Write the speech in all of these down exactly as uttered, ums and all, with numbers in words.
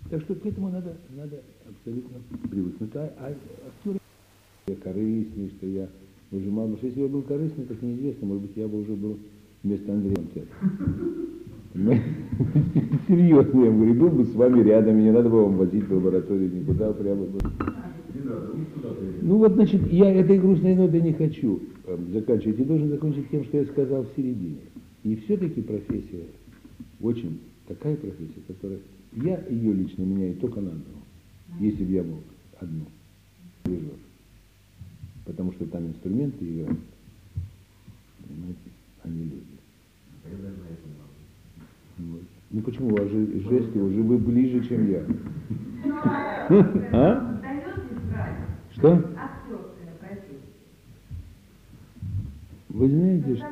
Так что к этому надо, надо абсолютно привыкнуть. А, а актеры, я корыстный, что я выжимал. Потому что если я был корыстный, так неизвестно, может быть, я бы уже был вместо Андрея Понимаете? Серьезно, я говорю, был бы с вами рядом, и не надо было вам возить в лабораторию никуда, прямо бы. Ну вот, значит, я этой грустной нотой не хочу э, заканчивать. И должен закончить тем, что я сказал в середине. И все-таки профессия очень такая профессия, которая... Я ее лично меняю только на одну. Если бы я мог одну. Дирижер. Потому что там инструменты играют. Понимаете? А не люди. Вот. Ну почему? У вас же жесты уже вы ближе, чем я. А? Что? Вы знаете, что...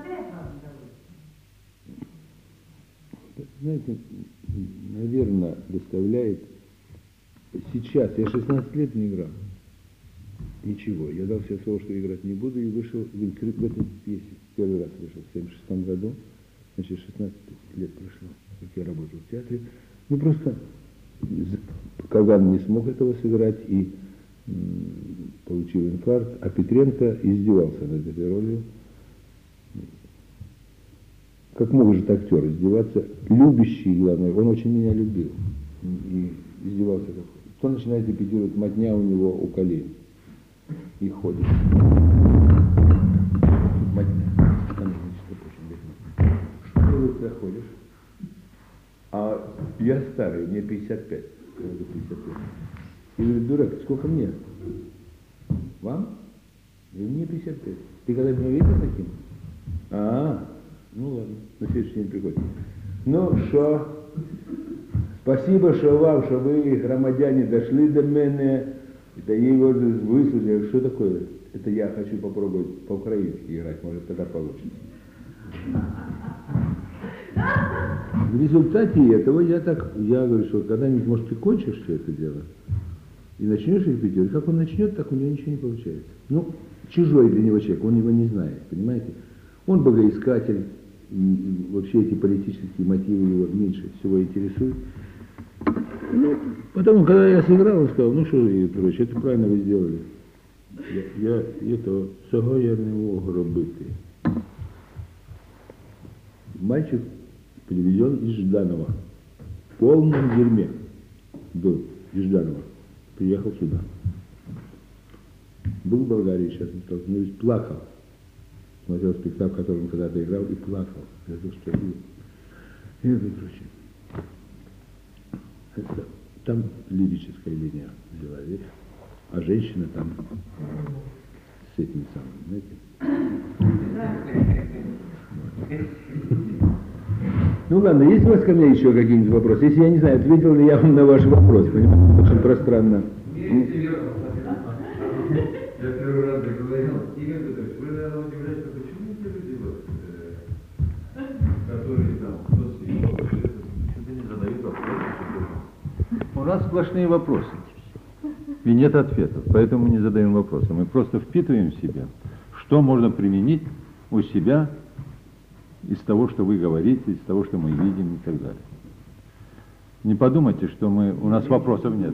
Знаете, наверное, доставляет... Сейчас, я шестнадцать лет не играл. Ничего. Я дал себе слово, что играть не буду, и вышел в, в этой пьесе. Первый раз вышел в семьдесят шестом году. Значит, шестнадцать лет прошло, как я работал в театре. Ну, просто Калган не смог этого сыграть и м, получил инфаркт, а Петренко издевался над этой ролью. Как может актер издеваться? Любящий, главное, он очень меня любил. И издевался как. Кто начинает репетировать, мотня у него у колен. И ходит. Мотня. Что ты проходишь? А я старый, мне пятьдесят пять. пятьдесят пять. И говорит, дурак, сколько мне? Вам? И мне пятьдесят пять. Ты когда меня видел таким? А, ну ладно, на следующий день приходит. Ну що? Спасибо, що вам, що ви, громадяне, дошли до мене, да его выслушали. Что такое? Это я хочу попробовать по-украински играть, может тогда получится. В результате этого я так, я говорю, что когда-нибудь, может, ты кончишь все это дело и начнешь репетировать. Как он начнет, так у него ничего не получается. Ну, чужой для него человек, он его не знает, понимаете? Он богоискатель, и, и вообще эти политические мотивы его меньше всего интересуют. Ну, потом, когда я сыграл, он сказал, ну что, Игорь Петрович, это правильно вы сделали. Я, я это, цього я не мог робити. Мальчик привезен из Жданова. В полном дерьме был из Жданова. Приехал сюда. Был в Болгарии, сейчас мы столкнулись, плакал. Смотрел спектакль, в котором он когда-то играл, и плакал. Я думал, что Игорь Петрович, это, там лирическая линия взяла вверх, а женщина там с этим самым, знаете. Ну ладно, есть у вас ко мне еще какие-нибудь вопросы? Если я не знаю, ответил ли я вам на ваш вопрос, понимаете, очень пространно. Я первый раз говорил, Игорь Петрович, вы, наверное, удивляетесь, почему эти люди, вот, которые там, кто что-то не задают вопросы. У нас сплошные вопросы. И нет ответов, поэтому мы не задаем вопросы. Мы просто впитываем в себя, что можно применить у себя из того, что вы говорите, из того, что мы видим и так далее. Не подумайте, что мы, у нас вопросов нет.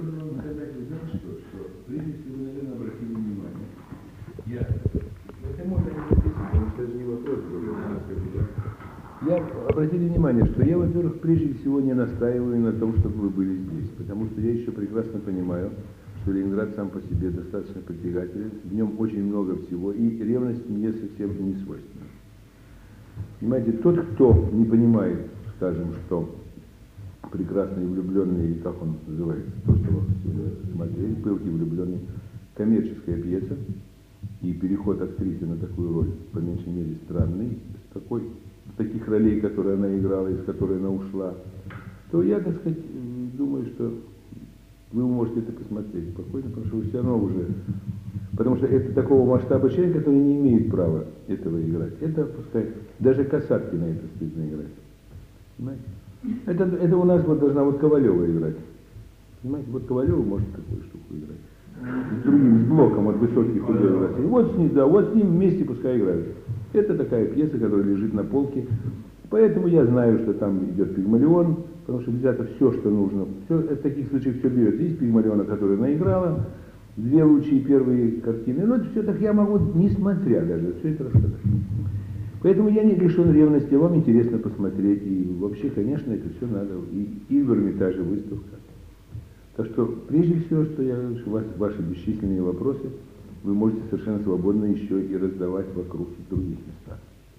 Я обратили внимание, что я, во-первых, прежде всего не настаиваю на том, чтобы вы были здесь, потому что я еще прекрасно понимаю, что Ленинград сам по себе достаточно притягателен, в нем очень много всего, и ревность мне совсем не свойственна. Понимаете, тот, кто не понимает, скажем, что прекрасный влюбленный, или как он называется, то, что вы смотрели, пылкий влюбленный, коммерческая пьеса, и переход актрисы на такую роль, по меньшей мере, странный, с такой, таких ролей, которые она играла, из которой она ушла, то я, так сказать, думаю, что вы можете это посмотреть спокойно, потому что вы все равно уже... Потому что это такого масштаба человек, который не имеет права этого играть. Это, пускай, даже Касаткина это стыдно играть. Понимаете? Это, это у нас вот должна вот Ковалева играть. Понимаете, вот Ковалева может такую штуку играть. С другим, с блоком от высоких худой играть. Вот с ним, да, вот с ним вместе пускай играют. Это такая пьеса, которая лежит на полке. Поэтому я знаю, что там идет Пигмалион, потому что взято все, что нужно. Все, в таких случаях все берется. Есть Пигмалиона, которая наиграла, две лучшие первые картины. Но это все так я могу, несмотря даже, все это рассказать. Поэтому я не лишен ревности, вам интересно посмотреть. И вообще, конечно, это все надо. И, и в Эрмитаже выставка. Так что, прежде всего, что я говорю, что вас, ваши бесчисленные вопросы вы можете совершенно свободно еще и раздавать вокруг в других местах.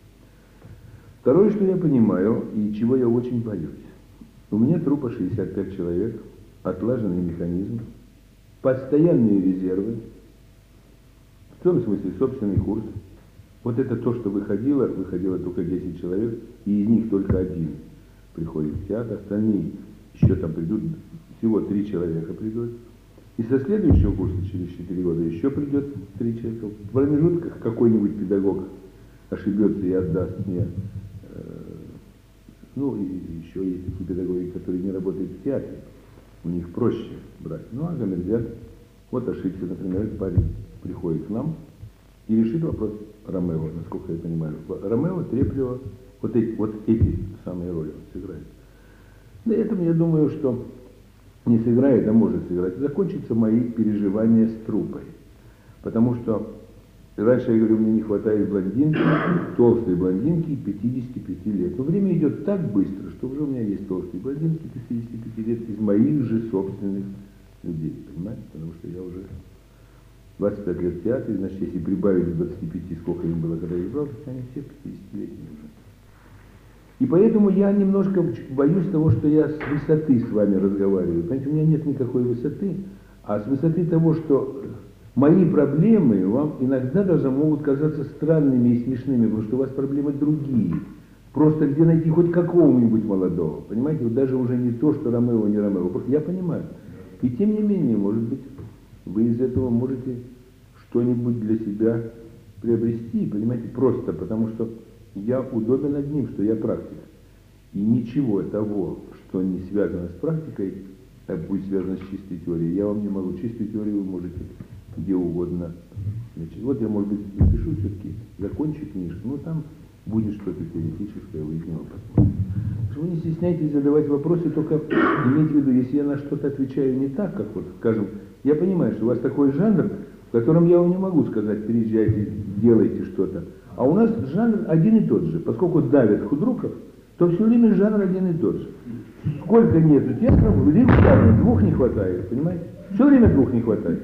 Второе, что я понимаю, и чего я очень боюсь. У меня трупа шестьдесят пять человек, отлаженный механизм, постоянные резервы, в том смысле собственный курс. Вот это то, что выходило, выходило только десять человек, и из них только один приходит в театр, остальные еще там придут, всего три человека придут. И со следующего курса, через четыре года, еще придет три человека. В промежутках какой-нибудь педагог ошибется и отдаст мне. Э, ну, и еще есть такие педагоги, которые не работают в театре. У них проще брать. Ну, а Гамильдян, вот ошибся, например, этот парень приходит к нам и решит вопрос Ромео, насколько я понимаю. Ромео, Треплева, вот эти, вот эти самые роли он сыграет. На этом я думаю, что не сыграет, а может сыграть. Закончатся мои переживания с труппой. Потому что раньше я говорю, мне не хватает блондинки, толстой блондинки пятидесяти пяти лет. Но время идет так быстро, что уже у меня есть толстые блондинки пятидесяти пяти лет из моих же собственных людей. Понимаете? Потому что я уже двадцать пять лет в театре, значит, если прибавить к двадцати пяти, сколько им было, когда я играл, то они все пятидесятилетние уже. И поэтому я немножко боюсь того, что я с высоты с вами разговариваю. Понимаете, у меня нет никакой высоты, а с высоты того, что мои проблемы вам иногда даже могут казаться странными и смешными, потому что у вас проблемы другие. Просто где найти хоть какого-нибудь молодого. Понимаете, вот даже уже не то, что Ромео, не Ромео. Просто я понимаю. И тем не менее, может быть, вы из этого можете что-нибудь для себя приобрести, понимаете, просто потому что я удобен одним, что я практик. И ничего того, что не связано с практикой, а будет связано с чистой теорией, я вам не могу. Чистую теорию вы можете где угодно. Значит, вот я, может быть, напишу все-таки, закончу книжку, но там будет что-то теоретическое, вы из него посмотрите. Вы не стесняйтесь задавать вопросы, только имейте в виду, если я на что-то отвечаю не так, как вот, скажем, я понимаю, что у вас такой жанр, в котором я вам не могу сказать, приезжайте, делайте что-то. А у нас жанр один и тот же. Поскольку давит Худруков, то все время жанр один и тот же. Сколько нету театров, регулярно, двух не хватает, понимаете? Все время двух не хватает.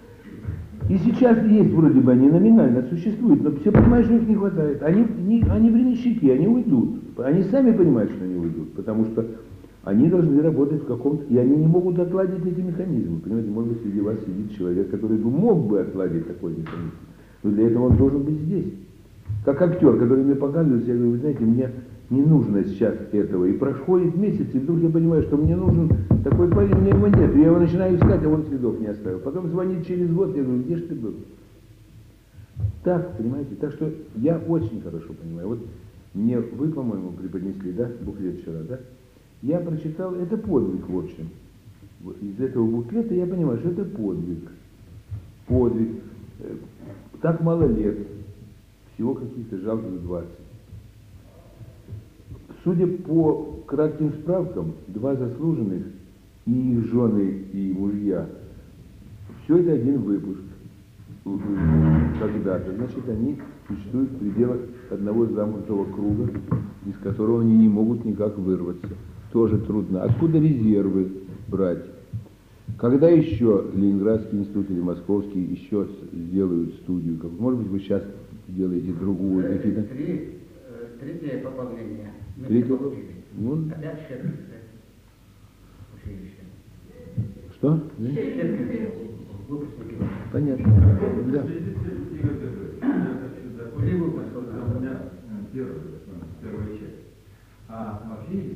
И сейчас есть, вроде бы, они номинально существуют, но все понимают, что их не хватает. Они, не, они временщики, они уйдут. Они сами понимают, что они уйдут, потому что они должны работать в каком-то... И они не могут отладить эти механизмы. Понимаете, может быть, среди вас сидит человек, который бы мог бы отладить такой механизм. Но для этого он должен быть здесь. Как актер, который мне показывает, я говорю, вы знаете, мне не нужно сейчас этого. И проходит месяц, и вдруг я понимаю, что мне нужен такой парень, у меня его нет. Я его начинаю искать, а он следов не оставил. Потом звонит через год, я говорю, где же ты был? Так, понимаете, так что я очень хорошо понимаю. Вот мне вы, по-моему, преподнесли, да, буклет вчера, да? Я прочитал, это подвиг, в общем. Из этого буклета я понимаю, что это подвиг. Подвиг. Так мало лет. Всего каких-то жалких двадцать. Судя по кратким справкам, два заслуженных, и их жены, и мужья, все это один выпуск. Когда-то. Значит, они существуют в пределах одного замкнутого круга, из которого они не могут никак вырваться. Тоже трудно. Откуда резервы брать? Когда еще Ленинградский институт или Московский еще сделают студию? Как, может быть, вы сейчас делаете другую какие-то? Три, третье пополнение. Третье? Ну, опять четвертое училище. что? Четвертое. Выпускники. Понятно. Да. Три выпуска. У меня первая, первая часть. А вообще...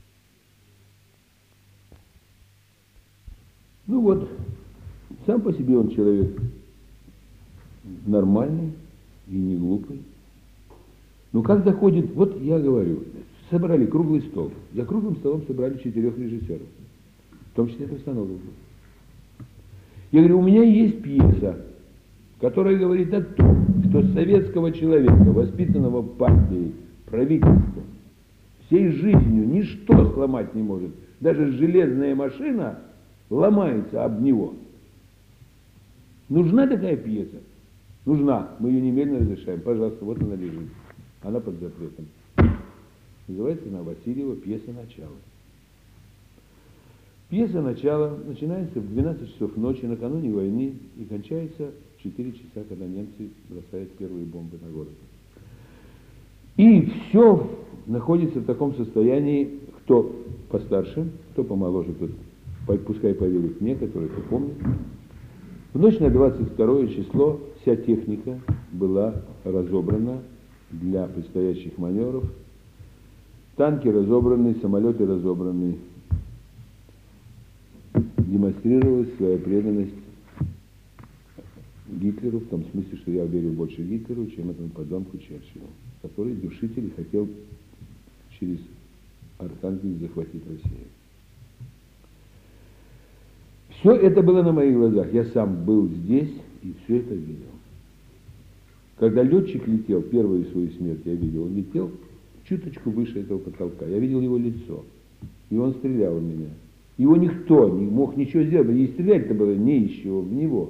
Ну вот, сам по себе он человек нормальный и не глупый. Но как доходит, вот я говорю, собрали круглый стол. За круглым столом собрали четырех режиссеров, в том числе постановок. Я говорю, у меня есть пьеса, которая говорит о том, что советского человека, воспитанного партией, правительством, всей жизнью ничто сломать не может. Даже железная машина ломается об него. Нужна такая пьеса? Нужна. Мы ее немедленно разрешаем. Пожалуйста, вот она лежит. Она под запретом. Называется она Васильева «Пьеса начала». Пьеса начала начинается в двенадцать часов ночи, накануне войны, и кончается в четыре часа, когда немцы бросают первые бомбы на город. И все находится в таком состоянии, кто постарше, кто помоложе, тот пускай поверит мне, который это помнит. В ночь на двадцать второе число вся техника была разобрана для предстоящих маневров. Танки разобраны, самолеты разобраны. Демонстрировалась своя преданность Гитлеру, в том смысле, что я верю больше Гитлеру, чем этому подонку Черчиллю, который душитель и хотел через Архангельск захватить Россию. Все это было на моих глазах. Я сам был здесь и все это видел. Когда летчик летел, первую свою смерть я видел, он летел чуточку выше этого потолка. Я видел его лицо, и он стрелял в меня. Его никто не мог ничего сделать, и стрелять-то было не еще в него.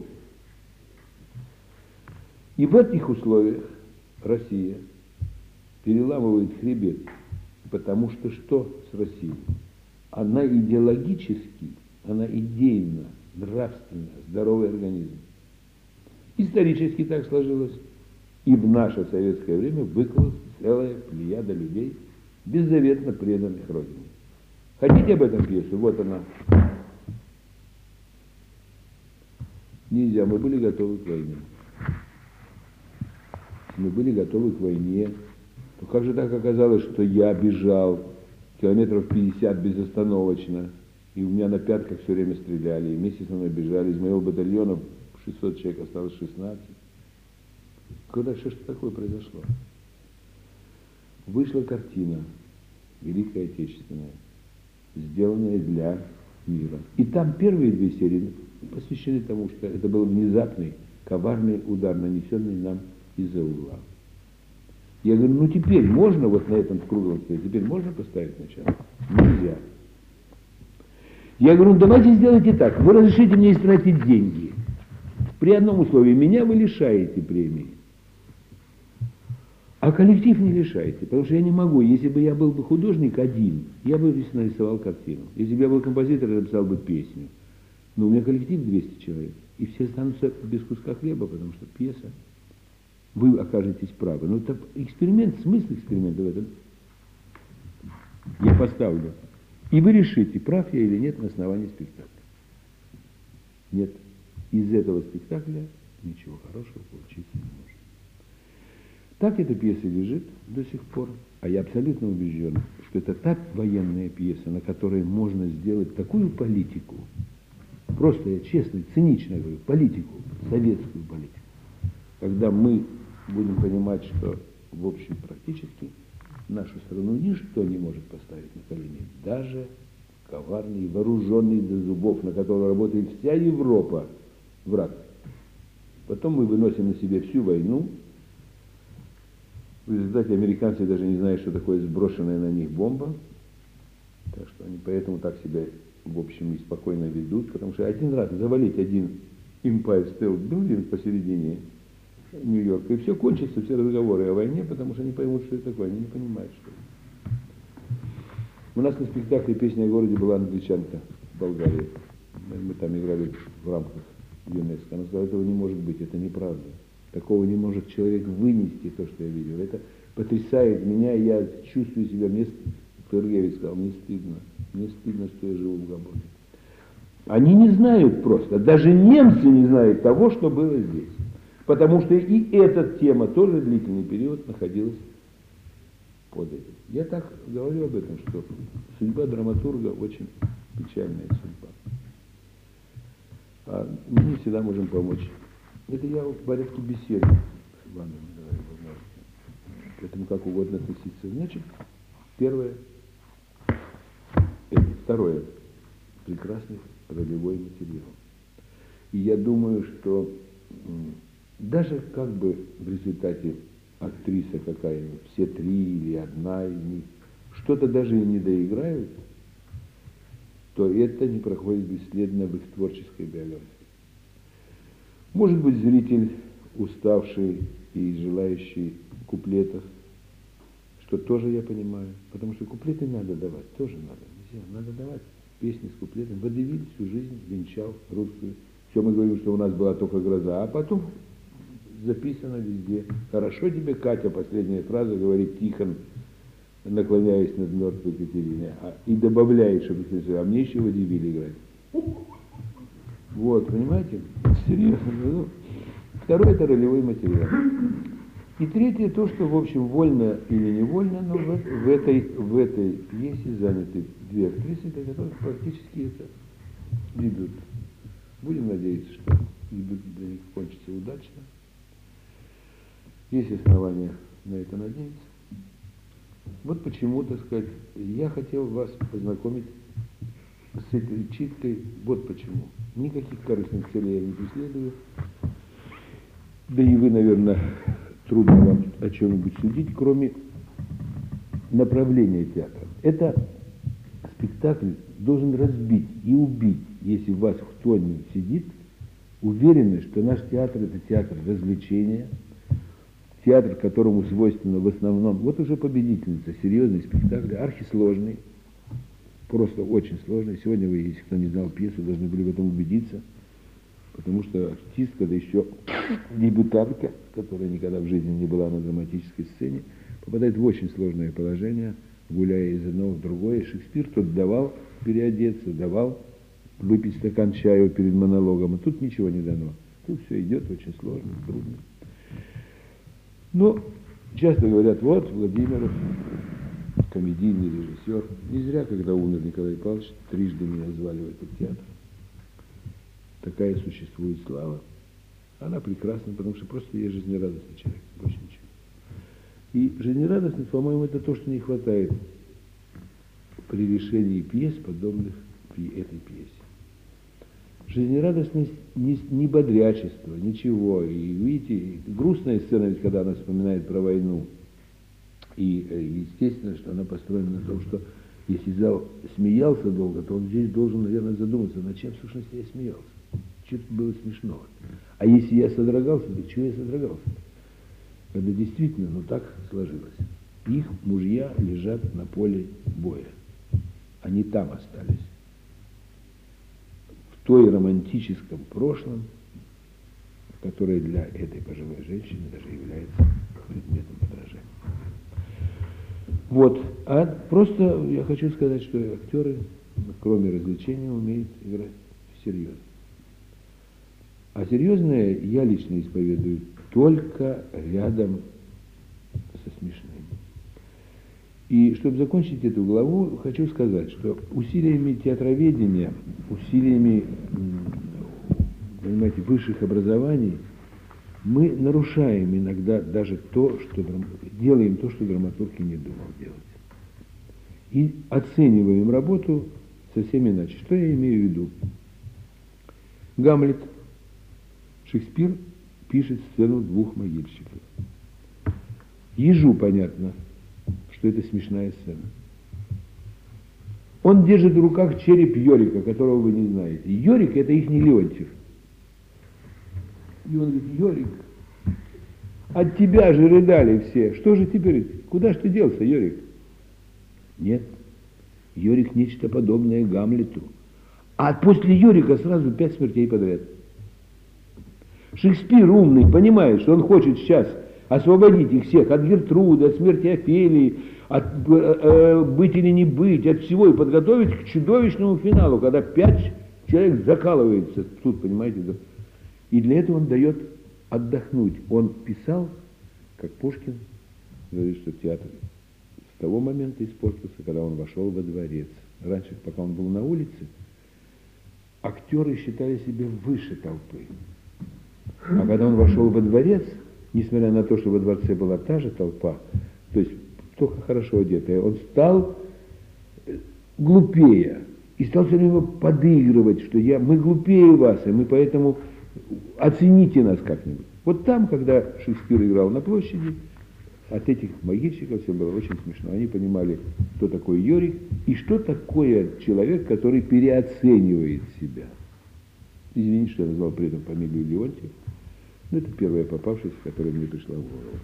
И в этих условиях Россия переламывает хребет, потому что что с Россией? Она идеологически, она идейно, нравственно здоровый организм. Исторически так сложилось. И в наше советское время выкололась целая плеяда людей, беззаветно преданных Родине. Хотите об этом пьесу? Вот она. Нельзя, мы были готовы к войне. Мы были готовы к войне. То как же так оказалось, что я бежал километров пятьдесят безостановочно, и у меня на пятках все время стреляли, и вместе со мной бежали. Из моего батальона шестьсот человек, осталось шестнадцать. Когда что ж такое произошло? Вышла картина Великая Отечественная, сделанная для мира. И там первые две серии посвящены тому, что это был внезапный, коварный удар, нанесенный нам из-за угла. Я говорю, ну теперь можно вот на этом круглом столе, теперь можно поставить начало? Нельзя. Я говорю, ну давайте сделайте так, вы разрешите мне истратить деньги. При одном условии, меня вы лишаете премии. А коллектив не лишаете, потому что я не могу. Если бы я был бы художник один, я бы нарисовал картину. Если бы я был композитор, я написал бы песню. Но у меня коллектив двести человек, и все останутся без куска хлеба, потому что пьеса. Вы окажетесь правы. Но это эксперимент, смысл эксперимента в этом. Я поставлю. И вы решите, прав я или нет на основании спектакля. Нет. Из этого спектакля ничего хорошего получиться не может. Так эта пьеса лежит до сих пор, а я абсолютно убежден, что это та военная пьеса, на которой можно сделать такую политику, просто я честно, цинично говорю, политику, советскую политику, когда мы будем понимать, что в общем практически нашу страну ничто не может поставить на колени, даже коварный, вооруженный до зубов, на который работает вся Европа, враг. Потом мы выносим на себе всю войну. В результате американцы даже не знают, что такое сброшенная на них бомба. Так что они поэтому так себя, в общем, и спокойно ведут. Потому что один раз завалить один Empire State Building посередине Нью-Йорка, и все кончится, все разговоры о войне, потому что они поймут, что это такое. Они не понимают, что это. У нас на спектакле «Песня о городе» была англичанка в Болгарии. Мы там играли в рамках ЮНЕСКО. Она сказала, этого не может быть, это неправда. Такого не может человек вынести, то, что я видел. Это потрясает меня, и я чувствую себя, мне, Тургенев сказал, мне стыдно, мне стыдно, что я живу в Габоне. Они не знают просто, даже немцы не знают того, что было здесь. Потому что и эта тема тоже длительный период находилась под этим. Я так говорю об этом, что судьба драматурга очень печальная судьба. А мы не всегда можем помочь. Это я в порядке беседы с вами говорю, вы можете к этому как угодно относиться. Значит, первое, это, второе, прекрасный ролевой материал. И я думаю, что даже как бы в результате актриса какая-нибудь, все три или одна из них, что-то даже и не доиграют, что это не проходит бесследно в их творческой биографии. Может быть, зритель, уставший и желающий куплетов, что тоже я понимаю, потому что куплеты надо давать, тоже надо, нельзя, надо давать песни с куплетом. Водевиль всю жизнь венчал русскую. Все мы говорим, что у нас была только гроза, а потом записано везде. Хорошо тебе, Катя, последняя фраза, говорит Тихон, наклоняясь над мертвой Катериной, а, и добавляет, чтобы а мне еще водевиль играть. Вот, понимаете? Серьезно. Ну, второе – это ролевой материал. И третье – то, что, в общем, вольно или невольно, но в, в, этой, в этой пьесе заняты две актрисы, для которых практически это дебют. Будем надеяться, что дебют для них кончится удачно. Есть основания на это надеяться. Вот почему, так сказать, я хотел вас познакомить с этой читкой. Вот почему. Никаких корыстных целей я не преследую. Да и вы, наверное, трудно вам о чем-нибудь судить, кроме направления театра. Это спектакль должен разбить и убить, если у вас кто-нибудь сидит, уверенный, что наш театр – это театр развлечения, театр, которому свойственно в основном, вот уже победительница, серьезный спектакль, архисложный, просто очень сложный. Сегодня вы, если кто не знал пьесу, должны были в этом убедиться, потому что артистка, да еще дебютантка, которая никогда в жизни не была на драматической сцене, попадает в очень сложное положение, гуляя из одного в другое. Шекспир тут давал переодеться, давал выпить стакан чаю перед монологом, а тут ничего не дано. Тут все идет очень сложно, трудно. Но часто говорят, вот Владимиров, комедийный режиссер. Не зря, когда умер Николай Павлович, трижды меня звали в этот театр. Такая существует слава. Она прекрасна, потому что просто я жизнерадостный человек, больше ничего. И жизнерадостность, по-моему, это то, что не хватает при решении пьес, подобных этой пьесе. Жизнерадостность, не, не бодрячество, ничего. И видите, грустная сцена, ведь когда она вспоминает про войну. И естественно, что она построена на том, что если зал смеялся долго, то он здесь должен, наверное, задуматься, над чем, в сущности, я смеялся. Что-то было смешного. А если я содрогался, то чего я содрогался? Когда действительно, ну так сложилось. Их мужья лежат на поле боя. Они там остались. В той романтическом прошлом, которое для этой пожилой женщины даже является предметом подражания. Вот. А просто я хочу сказать, что актеры, кроме развлечения, умеют играть серьезно. А серьезное я лично исповедую только рядом со смешным. И чтобы закончить эту главу, хочу сказать, что усилиями театроведения, усилиями, понимаете, высших образований, мы нарушаем иногда даже то, что делаем то, что драматург и не думал делать. И оцениваем работу совсем иначе. Что я имею в виду? Гамлет. Шекспир пишет сцену двух могильщиков. Ежу понятно, что это смешная сцена. Он держит в руках череп Йорика, которого вы не знаете. Йорик – это их не Леонтьев. И он говорит, Йорик, от тебя же рыдали все. Что же теперь? Куда же ты делся, Йорик? Нет. Йорик – нечто подобное Гамлету. А после Йорика сразу пять смертей подряд. Шекспир умный, понимает, что он хочет сейчас освободить их всех от Гертруды, от смерти Офелии, от э, э, быть или не быть, от всего, и подготовить к чудовищному финалу, когда пять человек закалывается тут, понимаете. И для этого он дает отдохнуть. Он писал, как Пушкин говорит, что театр с того момента испортился, когда он вошел во дворец. Раньше, пока он был на улице, актеры считали себя выше толпы. А когда он вошел во дворец, несмотря на то, что во дворце была та же толпа, то есть только хорошо одетая, он стал глупее и стал все время подыгрывать, что я, мы глупее вас, и мы поэтому оцените нас как-нибудь. Вот там, когда Шекспир играл на площади, от этих могильщиков все было очень смешно. Они понимали, кто такой Йорик и что такое человек, который переоценивает себя. Извините, что я назвал при этом фамилию Леонтьев. Но это первая попавшаяся, которая мне пришла в голову.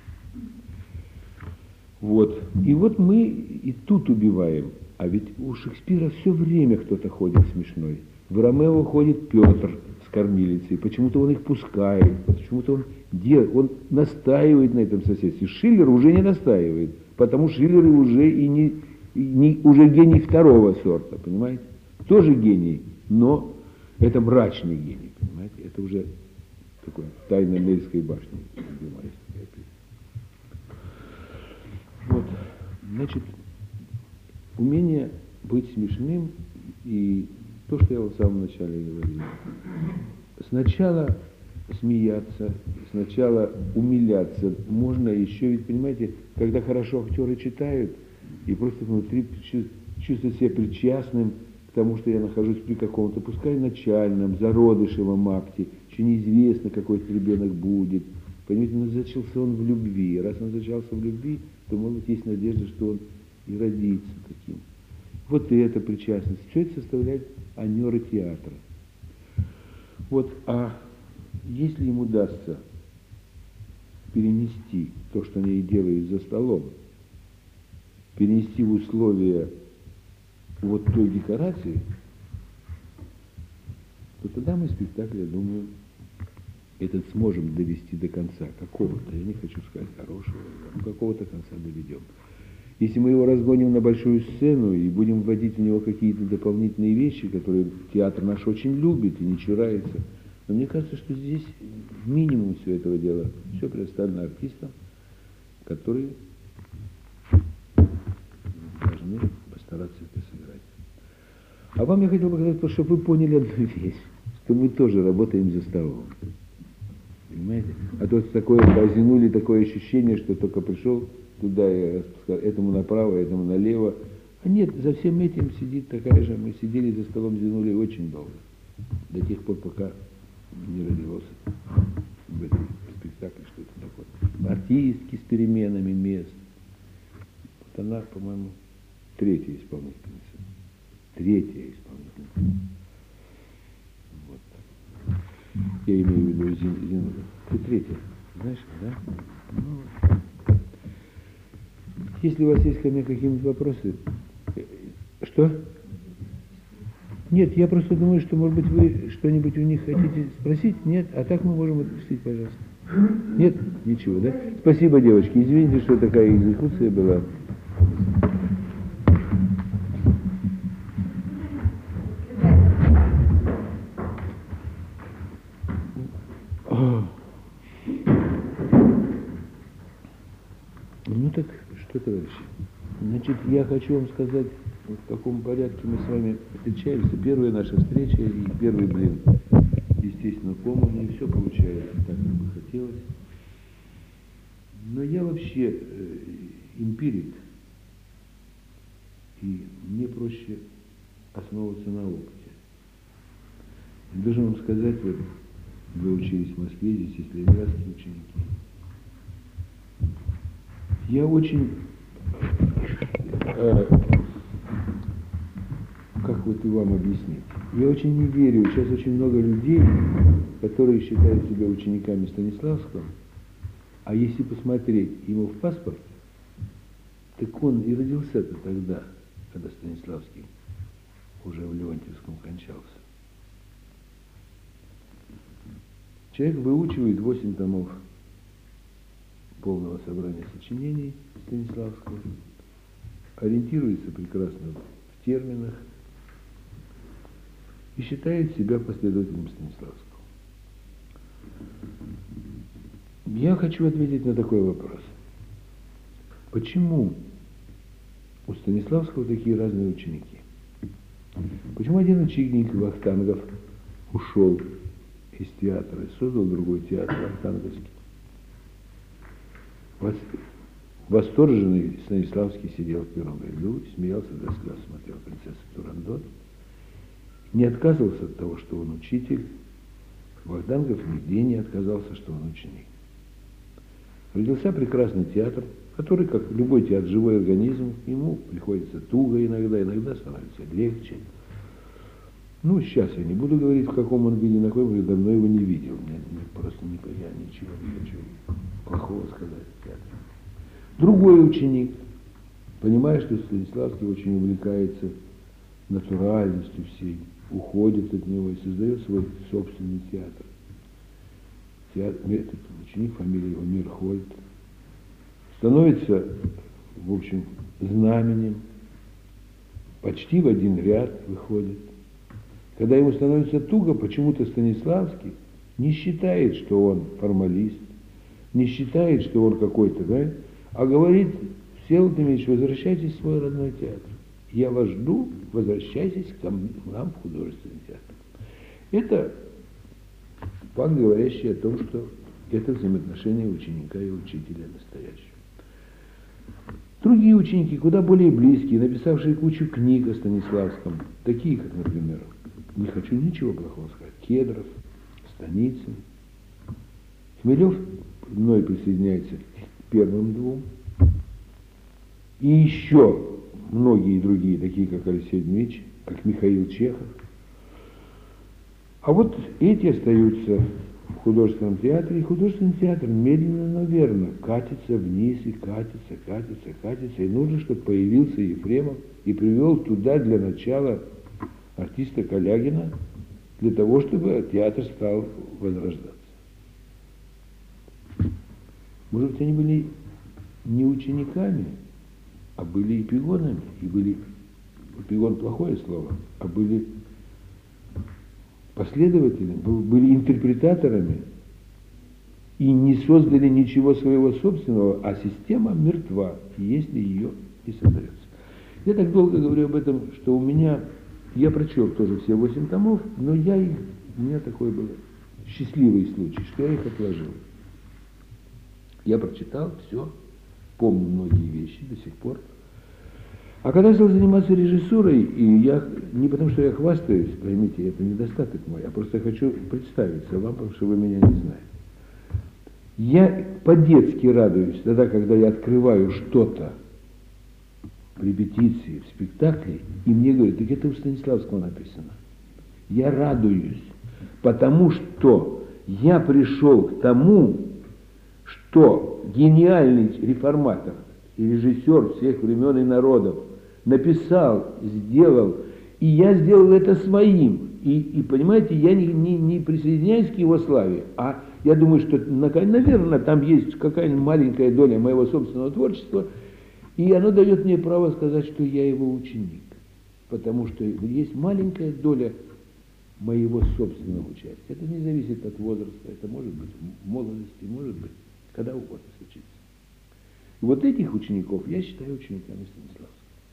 Вот. И вот мы и тут убиваем. А ведь у Шекспира все время кто-то ходит смешной. В Ромео ходит Петр с кормилицей. Почему-то он их пускает. Почему-то он, дел... он настаивает на этом соседстве. Шиллер уже не настаивает. Потому что Шиллер уже и не, и не уже гений второго сорта. Понимаете? Тоже гений, но это мрачный гений. Понимаете? Это уже такой тайна Нельской башни. Вот. Значит, умение быть смешным и то, что я вот в самом начале говорил. Сначала смеяться, сначала умиляться. Можно еще, ведь понимаете, когда хорошо актеры читают, и просто внутри чувствуют себя причастным к тому, что я нахожусь при каком-то, пускай начальном, зародышевом акте, еще неизвестно, какой этот ребенок будет. Понимаете, но зачался он в любви. Раз он зачался в любви, то, может быть, есть надежда, что он и родится таким. Вот и эта причастность. Все это составляет анеры театра. Вот, а если им удастся перенести то, что они делают за столом, перенести в условия вот той декорации, то тогда мы спектакль, я думаю, этот сможем довести до конца, какого-то, я не хочу сказать хорошего, но какого-то конца доведем. Если мы его разгоним на большую сцену и будем вводить в него какие-то дополнительные вещи, которые театр наш очень любит и не чурается, но мне кажется, что здесь минимум всего этого дела. Все предоставлено артистам, которые должны постараться это сыграть. А вам я хотел бы сказать, чтобы вы поняли одну вещь, что мы тоже работаем за столом. Понимаете? А то такое, возянули такое ощущение, что только пришел туда и распускал, этому направо, этому налево. А нет, за всем этим сидит такая же, мы сидели за столом, зянули очень долго. До тех пор, пока не родилось в этом спектакле что-то такое. Артистки с переменами мест. Вот она, по-моему, третья исполнительница. Третья исполнительница. Вот. Я имею в виду Зину. Ты третья, знаешь, да? Ну, если у вас есть ко мне какие-нибудь вопросы... Что? Нет, я просто думаю, что, может быть, вы что-нибудь у них хотите спросить? Нет? А так мы можем отпустить, пожалуйста. Нет? Ничего, да? Спасибо, девочки. Извините, что такая экзекуция была. Ну так, что, товарищи? Значит, я хочу вам сказать, в каком порядке мы с вами встречались. Первая наша встреча и первый блин. Естественно, кома, не все получается так, как бы хотелось. Но я вообще э, эмпирик, и мне проще основываться на опыте. И должен вам сказать, вот, вы учились в Москве, здесь есть ленинградские ученики. Я очень, э, как вот и вам объяснить, я очень не верю, сейчас очень много людей, которые считают себя учениками Станиславского, а если посмотреть ему в паспорт, так он и родился-то тогда, когда Станиславский уже в Леонтьевском кончался. Человек выучивает восемь томов полного собрания сочинений Станиславского, ориентируется прекрасно в терминах и считает себя последователем Станиславского. Я хочу ответить на такой вопрос. Почему у Станиславского такие разные ученики? Почему один ученик Вахтангов ушел из театра и создал другой театр, Вахтанговский? Восторженный Станиславский сидел в первом ряду, смеялся до слез, смотрел «Принцессу Турандот», не отказывался от того, что он учитель. Вахтангов нигде не отказался, что он ученик. Родился прекрасный театр, который, как любой театр, живой организм, ему приходится туго иногда, иногда становится легче. Ну, сейчас я не буду говорить, в каком он виде находится, я давно его не видел. Мне, мне просто не, я ничего не хочу плохого сказать в театре. Другой ученик, понимая, что Станиславский очень увлекается натуральностью всей, уходит от него и создает свой собственный театр. Театр этот ученик, фамилия его Мирхольд, становится, в общем, знаменем, почти в один ряд выходит. Когда ему становится туго, почему-то Станиславский не считает, что он формалист, не считает, что он какой-то, да, а говорит: Всеволод Ильич, возвращайтесь в свой родной театр. Я вас жду, возвращайтесь к нам в художественный театр. Это факт, говорящий о том, что это взаимоотношения ученика и учителя настоящего. Другие ученики, куда более близкие, написавшие кучу книг о Станиславском, такие, как, например, не хочу ничего плохого сказать, Кедров, Станицын. Хмелев мной присоединяется к первым двум. И еще многие другие, такие как Алексей Дмитриевич, как Михаил Чехов. А вот эти остаются в художественном театре, и художественный театр медленно, но верно катится вниз и катится, катится, катится. И нужно, чтобы появился Ефремов и привел туда для начала артиста Калягина, для того, чтобы театр стал возрождаться. Может быть, они были не учениками, а были эпигонами, и были, эпигон плохое слово, а были последователями, были интерпретаторами и не создали ничего своего собственного, а система мертва, если ее не создается. Я так долго говорю об этом, что у меня, я прочел тоже все восемь томов, но я их, у меня такой был счастливый случай, что я их отложил. Я прочитал все, помню многие вещи до сих пор. А когда я стал заниматься режиссурой, и я, не потому что я хвастаюсь, поймите, это недостаток мой, я просто хочу представиться вам, потому что вы меня не знаете. Я по-детски радуюсь тогда, когда я открываю что-то в репетиции, в спектакле, и мне говорят: так это у Станиславского написано. Я радуюсь, потому что я пришел к тому, что гениальный реформатор и режиссер всех времен и народов написал, сделал, и я сделал это своим. И, и понимаете, я не, не, не присоединяюсь к его славе, а я думаю, что, наверное, там есть какая-нибудь маленькая доля моего собственного творчества, и оно дает мне право сказать, что я его ученик. Потому что есть маленькая доля моего собственного участия. Это не зависит от возраста, это может быть в молодости, может быть когда угодно случится. И вот этих учеников я считаю учениками Станиславского.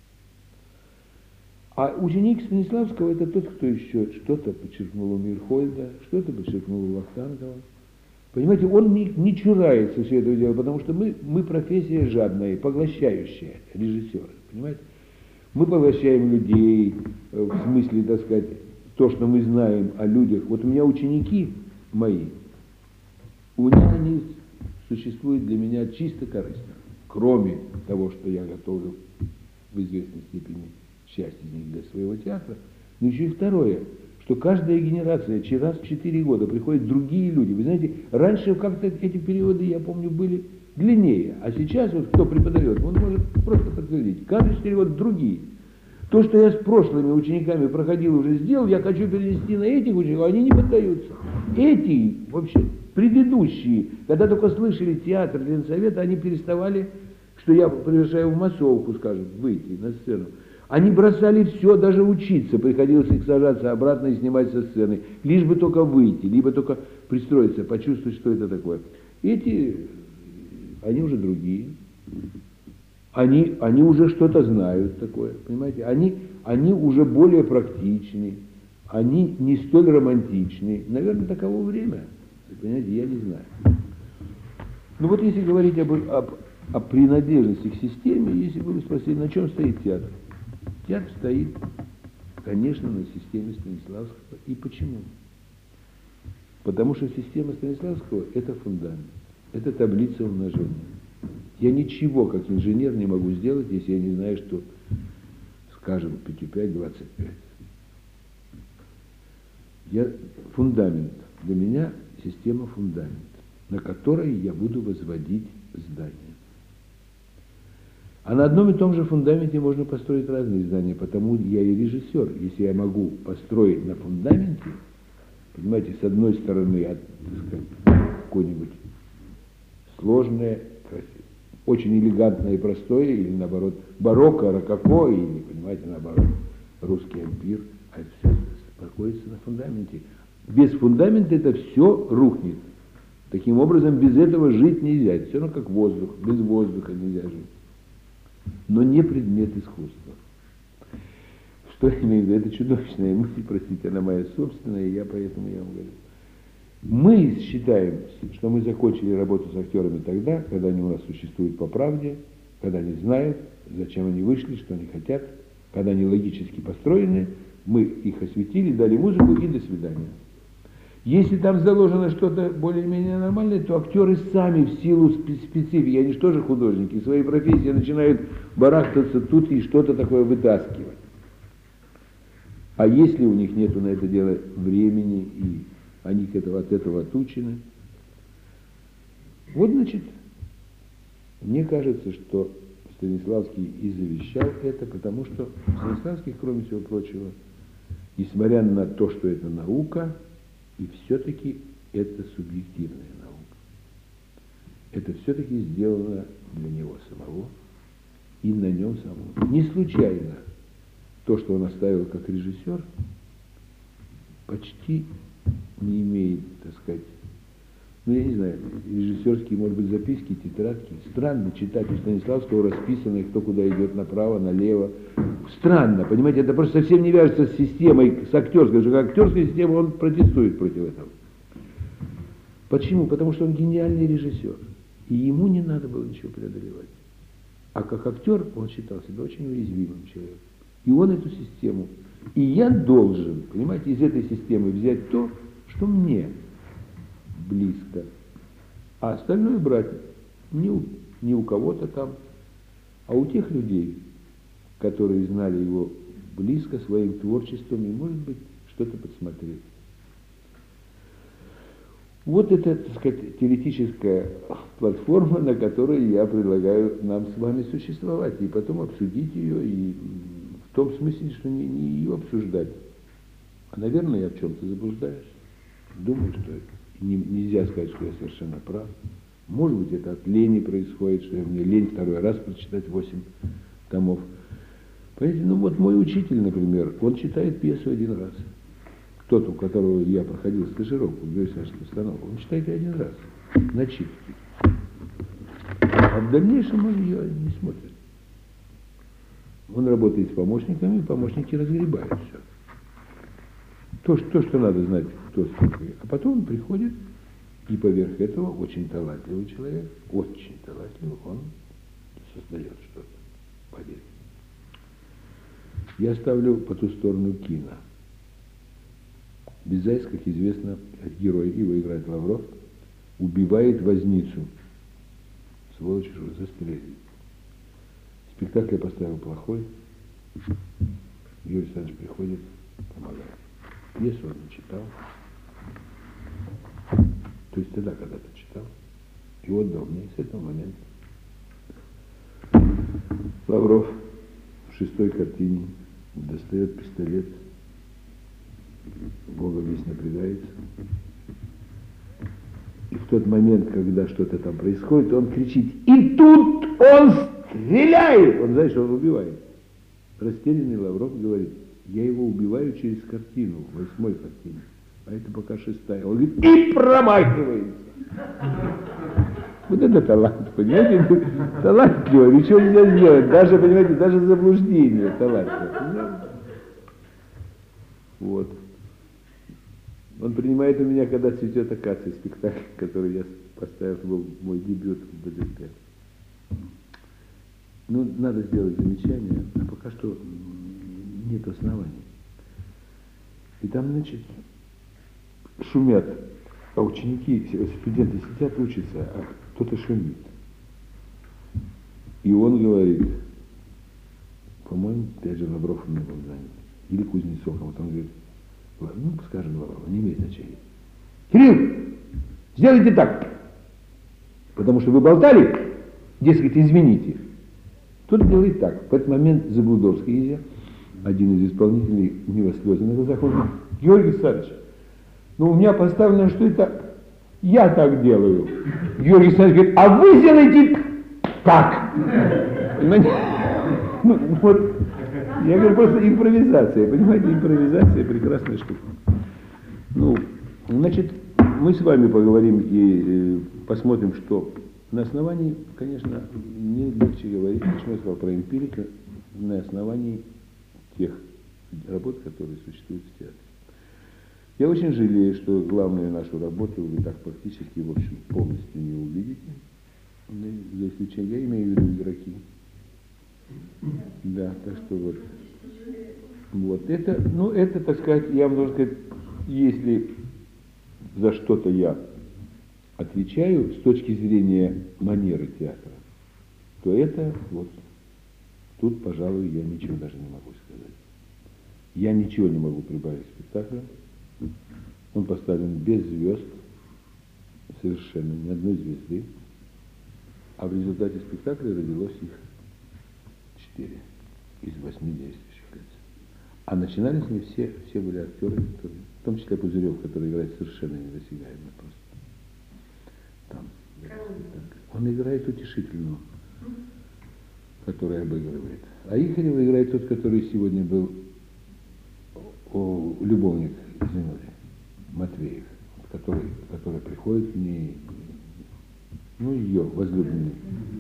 А ученик Станиславского — это тот, кто еще что-то подчеркнул у Мирхольда, что-то подчеркнул у Вахтангова. Понимаете, он не, не чурается все это дело, потому что мы, мы профессия жадная, поглощающая, режиссеры, понимаете? Мы поглощаем людей, в смысле, так сказать, то, что мы знаем о людях. Вот у меня ученики мои, у меня они существуют для меня чисто корыстно, кроме того, что я готовлю в известной степени часть из них для своего театра. Но еще и второе, что каждая генерация через раз в четыре года приходят другие люди. Вы знаете, раньше как-то эти периоды, я помню, были длиннее, а сейчас вот кто преподает, он может просто подтвердить. Каждые четыре года другие. То, что я с прошлыми учениками проходил, уже сделал, я хочу перенести на этих учеников, они не поддаются. Эти, вообще, предыдущие, когда только слышали театр, Ленсовет, они переставали, что я приглашаю в массовку, скажем, выйти на сцену. Они бросали все, даже учиться, приходилось их сажаться обратно и снимать со сцены, лишь бы только выйти, либо только пристроиться, почувствовать, что это такое. Эти, они уже другие. Они, они уже что-то знают такое, понимаете? Они, они уже более практичны, они не столь романтичны. Наверное, таково время, понимаете, я не знаю. Ну вот если говорить об, об, о принадлежности к системе, если бы вы спросили, на чем стоит театр? Театр стоит, конечно, на системе Станиславского. И почему? Потому что система Станиславского – это фундамент. Это таблица умножения. Я ничего, как инженер, не могу сделать, если я не знаю, что, скажем, пять пять двадцать пять. Я, фундамент. Для меня система фундамент, на которой я буду возводить здание. А на одном и том же фундаменте можно построить разные здания, потому я и режиссер. Если я могу построить на фундаменте, понимаете, с одной стороны, от, так сказать, какое-нибудь сложное, красивое, очень элегантное и простое, или наоборот, барокко, рококо, или, понимаете, наоборот, русский ампир, а это все находится на фундаменте. Без фундамента это все рухнет. Таким образом, без этого жить нельзя. Это все равно как воздух. Без воздуха нельзя жить. Но не предмет искусства. Что я имею в виду? Это чудовищная мысль, простите, она моя собственная, и я поэтому я вам говорю. Мы считаем, что мы закончили работу с актерами тогда, когда они у нас существуют по правде, когда они знают, зачем они вышли, что они хотят, когда они логически построены, мы их осветили, дали музыку и до свидания. Если там заложено что-то более-менее нормальное, то актеры сами в силу специфики, они же тоже художники, в своей профессии начинают барахтаться тут и что-то такое вытаскивать. А если у них нету на это дело времени, и они к этого, от этого отучены, вот, значит, мне кажется, что Станиславский и завещал это, потому что Станиславский, кроме всего прочего, несмотря на то, что это наука, и все-таки это субъективная наука. Это все-таки сделано для него самого и на нем самом. Не случайно то, что он оставил как режиссер, почти не имеет, так сказать, ну я не знаю, режиссерские, может быть, записки, тетрадки. Странно читать у Станиславского расписанное, кто куда идет, направо, налево. Странно, понимаете, это просто совсем не вяжется с системой, с актерской, что как актерская система, он протестует против этого. Почему? Потому что он гениальный режиссер, и ему не надо было ничего преодолевать. А как актер он считал себя очень уязвимым человеком. И он эту систему. И я должен, понимаете, из этой системы взять то, что мне близко, а остальное брать не у, не у кого-то там, а у тех людей, которые знали его близко своим творчеством и, может быть, что-то подсмотреть. Вот это, так сказать, теоретическая платформа, на которой я предлагаю нам с вами существовать, и потом обсудить ее, и в том смысле, что не, не ее обсуждать. А, наверное, я в чем-то заблуждаюсь. Думаю, что не, нельзя сказать, что я совершенно прав. Может быть, это от лени происходит, что мне лень второй раз прочитать восемь томов. Понимаете, ну вот мой учитель, например, он читает пьесу один раз. Тот, у которого я проходил стажировку, Георгий Александрович Станов, он читает ее один раз, начитки. А в дальнейшем он ее не смотрит. Он работает с помощниками, и помощники разгребают все. То, то, что надо знать, кто сколько. А потом он приходит, и поверх этого очень талантливый человек, очень талантливый, он создает что-то. Поверьте. Я ставлю по ту сторону кино. Безайс, как известно, герой, его играет Лавров, убивает возницу. Сволочь уже застрелили. Спектакль я поставил плохой. Юрий Александрович приходит, помогает. Пьесу он не читал. То есть тогда когда-то читал. И отдал мне с этого момента. Лавров в шестой картине достает пистолет, Бога весь напрягается. И в тот момент, когда что-то там происходит, он кричит, и тут он стреляет! Он знает, что он убивает. Растерянный Лавров говорит, я его убиваю через картину, в восьмой картине. А это пока шестая. Он говорит, и промахивается. Вот это талант, понимаете? Талантливо, ничего нельзя сделать. Даже, понимаете, даже заблуждение талантливо. Вот. Он принимает у меня, когда цветет акация, спектакль, который я поставил, был мой дебют в БДТ. Ну, надо сделать замечание, а пока что нет оснований. И там, значит, шумят А ученики, студенты сидят, учатся, а кто-то шумит. И он говорит, по-моему, опять же Лавров у меня был занят, или Кузнецов, а вот он говорит, ну, скажем Лавров, не имеет значения. Кирилл, сделайте так, потому что вы болтали, дескать, извините. Тот делает так. В этот момент Загудовский, один из исполнителей, у него слезы на глазах, он говорит, Георгий Александрович, ну у меня поставлено, что это я так делаю. Георгий Александрович говорит, а вы сделаете так. Ну, вот, я говорю, просто импровизация, понимаете, импровизация прекрасная штука. Ну, значит, мы с вами поговорим и э, посмотрим, что на основании, конечно, мне легче говорить, почему я сказал про эмпирика, на основании тех работ, которые существуют в театре. Я очень жалею, что главную нашу работу вы так практически, в общем, полностью не увидите. За исключением, я имею в виду игроки. Да, так что вот. Вот это, ну это, так сказать, я вам должен сказать, если за что-то я отвечаю с точки зрения манеры театра, то это вот, тут, пожалуй, я ничего даже не могу сказать. Я ничего не могу прибавить к спектаклю. Он поставлен без звезд, совершенно ни одной звезды. А в результате спектакля родилось их четыре из восьми действующих лиц. А начинались мы все, все были актеры, которые, в том числе Пузырев, который играет совершенно недосягаемо просто. Там. Он играет утешительного, который обыгрывает. А Ихарева играет тот, который сегодня был о, любовник Зиновьев, Матвеев, который, который приходит к ней, ну, ее возлюбленный.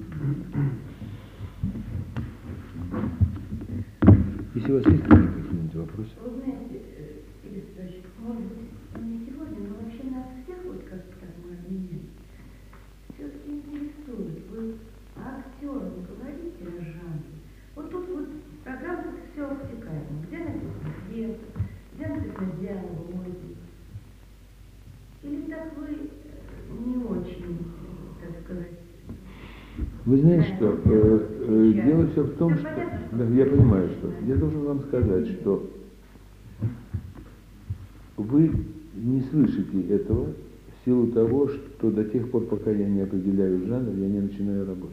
Если у вас есть какие-нибудь вопросы? Вы знаете, Игорь Петрович, может быть, не сегодня, но вообще нас всех, вот как так мы объединились, все-таки интересует. Вы актерам говорите о жанре? Вот тут вот в программах все обтекаемо. Где написано свет, где написано диалог, музыка. Или так вы не очень, так сказать... Вы знаете что, э, э, дело все в том, что... Да, я понимаю, что... Я должен вам сказать, что вы не слышите этого в силу того, что до тех пор, пока я не определяю жанр, я не начинаю работать.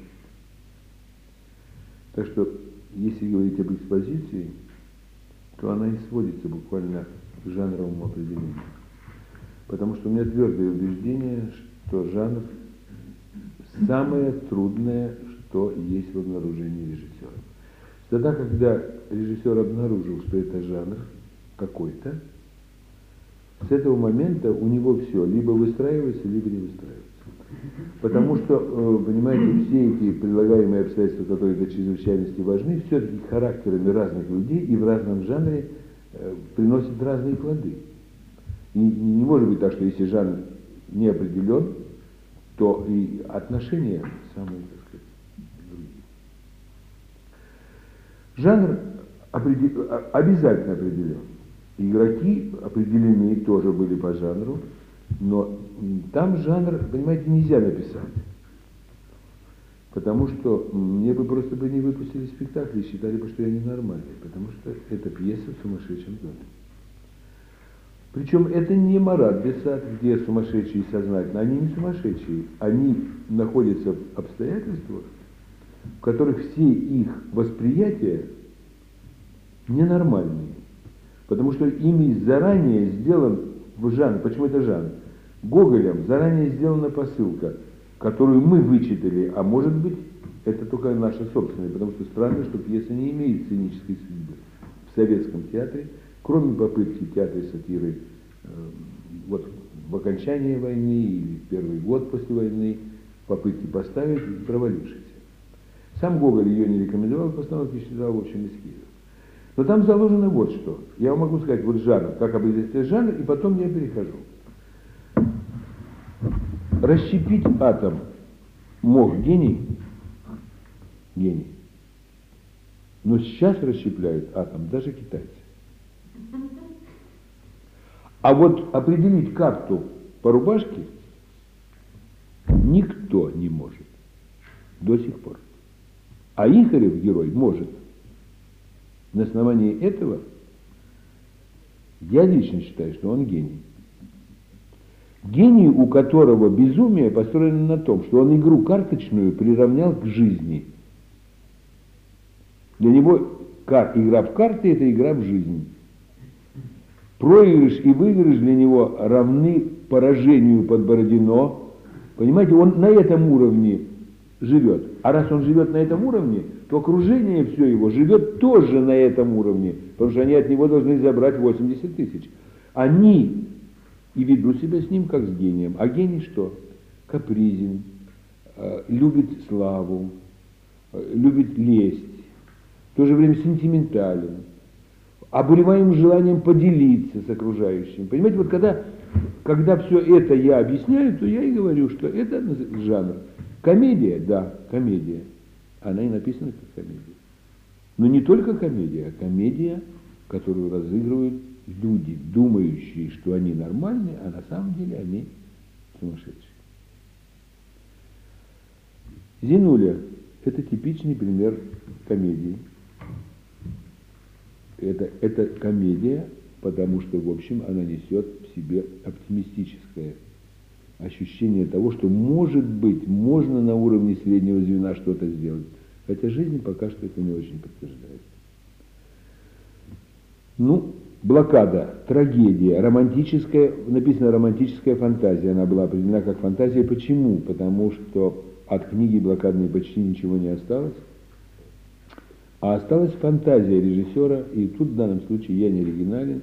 Так что, если говорить об экспозиции, то она и сводится буквально к жанровому определению. Потому что у меня твердое убеждение, что жанр самое трудное, что есть в обнаружении режиссера. Тогда, когда режиссер обнаружил, что это жанр какой-то, с этого момента у него все либо выстраивается, либо не выстраивается. Потому что, понимаете, все эти предлагаемые обстоятельства, которые до чрезвычайности важны, все-таки характерами разных людей и в разном жанре приносят разные плоды. И не может быть так, что если жанр не определен, то и отношения самые, так сказать, другие. Жанр определ... обязательно определен. Игроки определены тоже были по жанру, но там жанр, понимаете, нельзя написать. Потому что мне бы просто бы не выпустили спектакль и считали бы, что я ненормальный, потому что это пьеса в сумасшедшем доме. Причем это не Марат Бесат, где сумасшедшие сознательно. Они не сумасшедшие. Они находятся в обстоятельствах, в которых все их восприятия ненормальные. Потому что ими заранее сделан в жанр. Почему это жанр? Гоголем заранее сделана посылка, которую мы вычитали, а может быть, это только наша собственная. Потому что странно, что пьеса не имеет сценической судьбы в советском театре. Кроме попытки театра сатиры э, вот в окончании войны или в первый год после войны попытки поставить, провалившиеся. Сам Гоголь ее не рекомендовал, постановки считал в общем эскизом. Но там заложено вот что. Я вам могу сказать, вот жанр, как определить жанр, и потом я перехожу. Расщепить атом мог гений, гений. Но сейчас расщепляют атом даже китайцы. А вот определить карту по рубашке никто не может до сих пор. А Ихарев, герой, может. На основании этого я лично считаю, что он гений. Гений, у которого безумие построено на том, что он игру карточную приравнял к жизни. Для него игра в карты – это игра в жизнь. Проигрыш и выигрыш для него равны поражению под Бородино. Понимаете, он на этом уровне живет. А раз он живет на этом уровне, то окружение все его живет тоже на этом уровне, потому что они от него должны забрать восемьдесят тысяч. Они и ведут себя с ним как с гением. А гений что? Капризен, э, любит славу, э, любит лесть, в то же время сентиментален, обуреваем желанием поделиться с окружающим. Понимаете, вот когда, когда все это я объясняю, то я и говорю, что это жанр. Комедия, да, комедия. Она и написана как комедия. Но не только комедия, а комедия, которую разыгрывают люди, думающие, что они нормальные, а на самом деле они сумасшедшие. Зинуля – это типичный пример комедии. Это, это комедия, потому что, в общем, она несет в себе оптимистическое ощущение того, что, может быть, можно на уровне среднего звена что-то сделать. Хотя жизнь пока что это не очень подтверждает. Ну, блокада, трагедия, романтическая, написано романтическая фантазия, она была определена как фантазия. Почему? Потому что от книги блокадной почти ничего не осталось. А осталась фантазия режиссера, и тут в данном случае я не оригинален.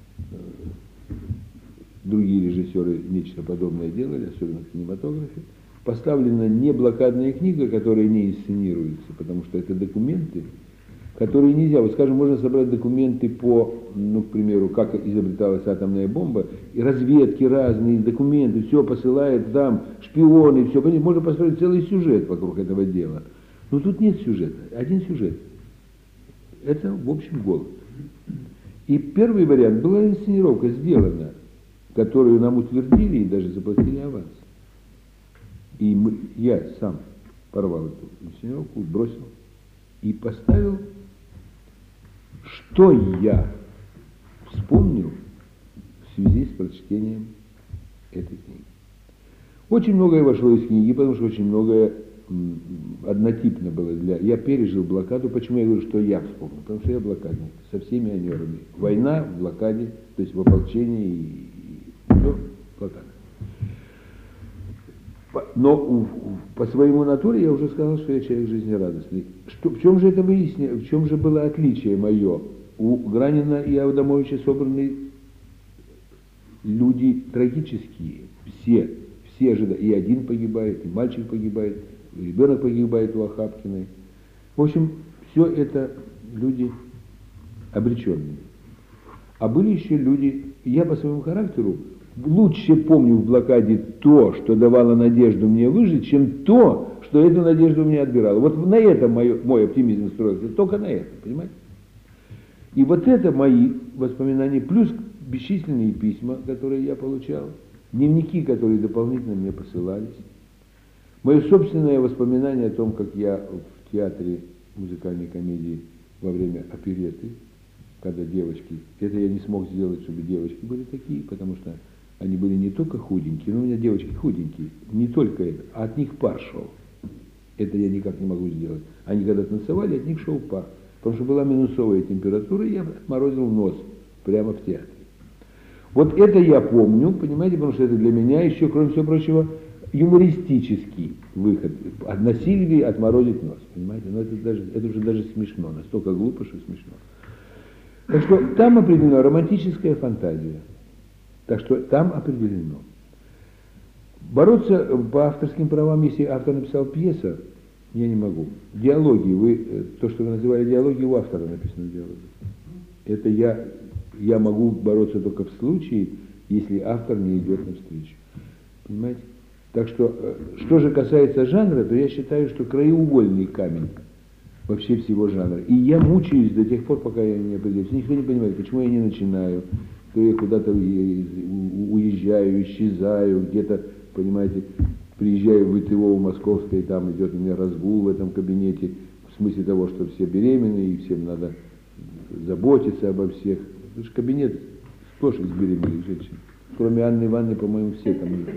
Другие режиссеры нечто подобное делали, особенно в кинематографе. Поставлена не блокадная книга, которая не инсценируется, потому что это документы, которые нельзя. Вот, скажем, можно собрать документы по, ну, к примеру, как изобреталась атомная бомба, и разведки разные, документы, все посылает там, шпионы, все. Можно построить целый сюжет вокруг этого дела. Но тут нет сюжета, один сюжет. Это, в общем, голод. И первый вариант была инсценировка сделана, которую нам утвердили и даже заплатили аванс. И мы, я сам порвал эту инсценировку, бросил и поставил, что я вспомнил в связи с прочтением этой книги. Очень многое вошло из книги, потому что очень многое м, однотипно было для... Я пережил блокаду. Почему я говорю, что я вспомнил? Потому что я блокадник со всеми анерами. Война в блокаде, то есть в ополчении и, и все, блокада. Но у, по своему натуре я уже сказал, что я человек жизнерадостный. Что, в чем же это выяснилось, в чем же было отличие мое? У Гранина и Адамовича собраны люди трагические, все, все ожидают. И один погибает, и мальчик погибает, и ребенок погибает у Охапкиной. В общем, все это люди обреченные. А были еще люди, я по своему характеру лучше помню в блокаде то, что давало надежду мне выжить, чем то, что эту надежду у меня отбирало. Вот на этом мой, мой оптимизм строился, только на этом, понимаете? И вот это мои воспоминания, плюс бесчисленные письма, которые я получал, дневники, которые дополнительно мне посылались, мое собственное воспоминание о том, как я в театре музыкальной комедии во время опереты, когда девочки, это я не смог сделать, чтобы девочки были такие, потому что они были не только худенькие, но у меня девочки худенькие, не только это, а от них пар шел. Это я никак не могу сделать. Они когда танцевали, от них шел пар. Потому что была минусовая температура, и я отморозил нос прямо в театре. Вот это я помню, понимаете, потому что это для меня еще, кроме всего прочего, юмористический выход. На Сильвии отморозить нос, понимаете? Но это, даже, это уже даже смешно, настолько глупо, что смешно. Так что там определена романтическая фантазия. Так что там определено. Бороться по авторским правам, если автор написал пьесу, я не могу. Диалоги, вы, то, что вы называли диалоги, у автора написано диалоги. Это я, я могу бороться только в случае, если автор не идет навстречу. Понимаете? Так что, что же касается жанра, то я считаю, что краеугольный камень вообще всего жанра. И я мучаюсь до тех пор, пока я не определюсь. Никто не понимает, почему я не начинаю, то я куда-то уезжаю. приезжаю, исчезаю, где-то, понимаете, приезжаю в ИТО, в Московское, и там идет у меня разгул в этом кабинете, в смысле того, что все беременны, и всем надо заботиться обо всех. Это же кабинет сплошь из беременных женщин. Кроме Анны Ивановны, по-моему, все там есть.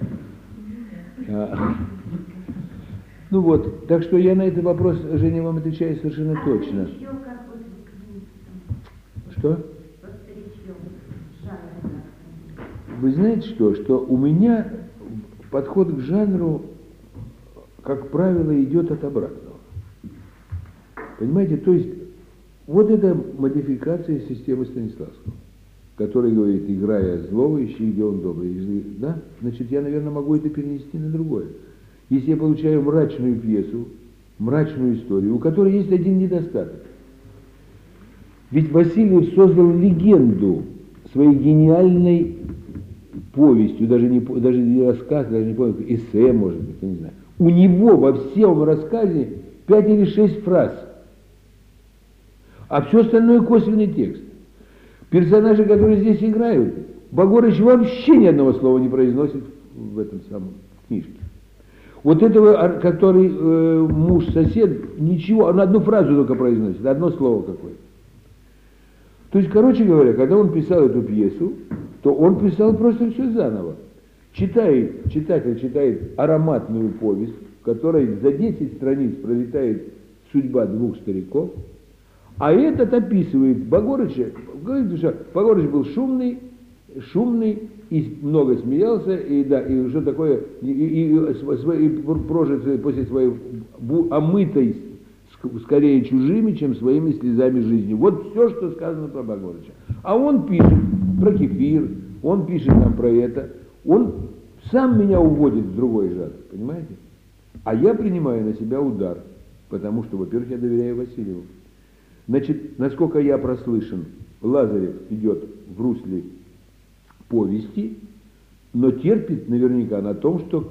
А, ну вот, так что я на этот вопрос, Женя, вам отвечаю совершенно А точно. еще как вот в клинике? Что? По старичьем. Жанр как-то. Вы знаете что? Что у меня подход к жанру, как правило, идет от обратного. Понимаете, то есть вот это модификация системы Станиславского, который говорит, играя злого, ищи, где он добрый. Да? Значит, я, наверное, могу это перенести на другое. Если я получаю мрачную пьесу, мрачную историю, у которой есть один недостаток. Ведь Васильев создал легенду своей гениальной повестью, даже не, даже не рассказ, даже не помню, эссе, может быть, я не знаю. У него во всем рассказе пять или шесть фраз, а все остальное косвенный текст. Персонажи, которые здесь играют, Багорыч вообще ни одного слова не произносит в этом самом книжке. Вот этого, который э, муж-сосед, ничего, он одну фразу только произносит, одно слово какое-то. То есть, короче говоря, когда он писал эту пьесу, то он писал просто все заново. Читает, читатель читает ароматную повесть, в которой за десять страниц пролетает судьба двух стариков, а этот описывает Багорыча, говорит, что Багорыч был шумный, шумный, и много смеялся, и да, и что такое, и, и, и, и прожит после своей омытой скорее чужими, чем своими слезами жизни. Вот все, что сказано про Багорыча. А он пишет про кефир, он пишет нам про это, он сам меня уводит в другой жанр, понимаете? А я принимаю на себя удар, потому что, во-первых, я доверяю Васильеву. Значит, насколько я прослышан, Лазарев идет в русле повести, но терпит наверняка на том, что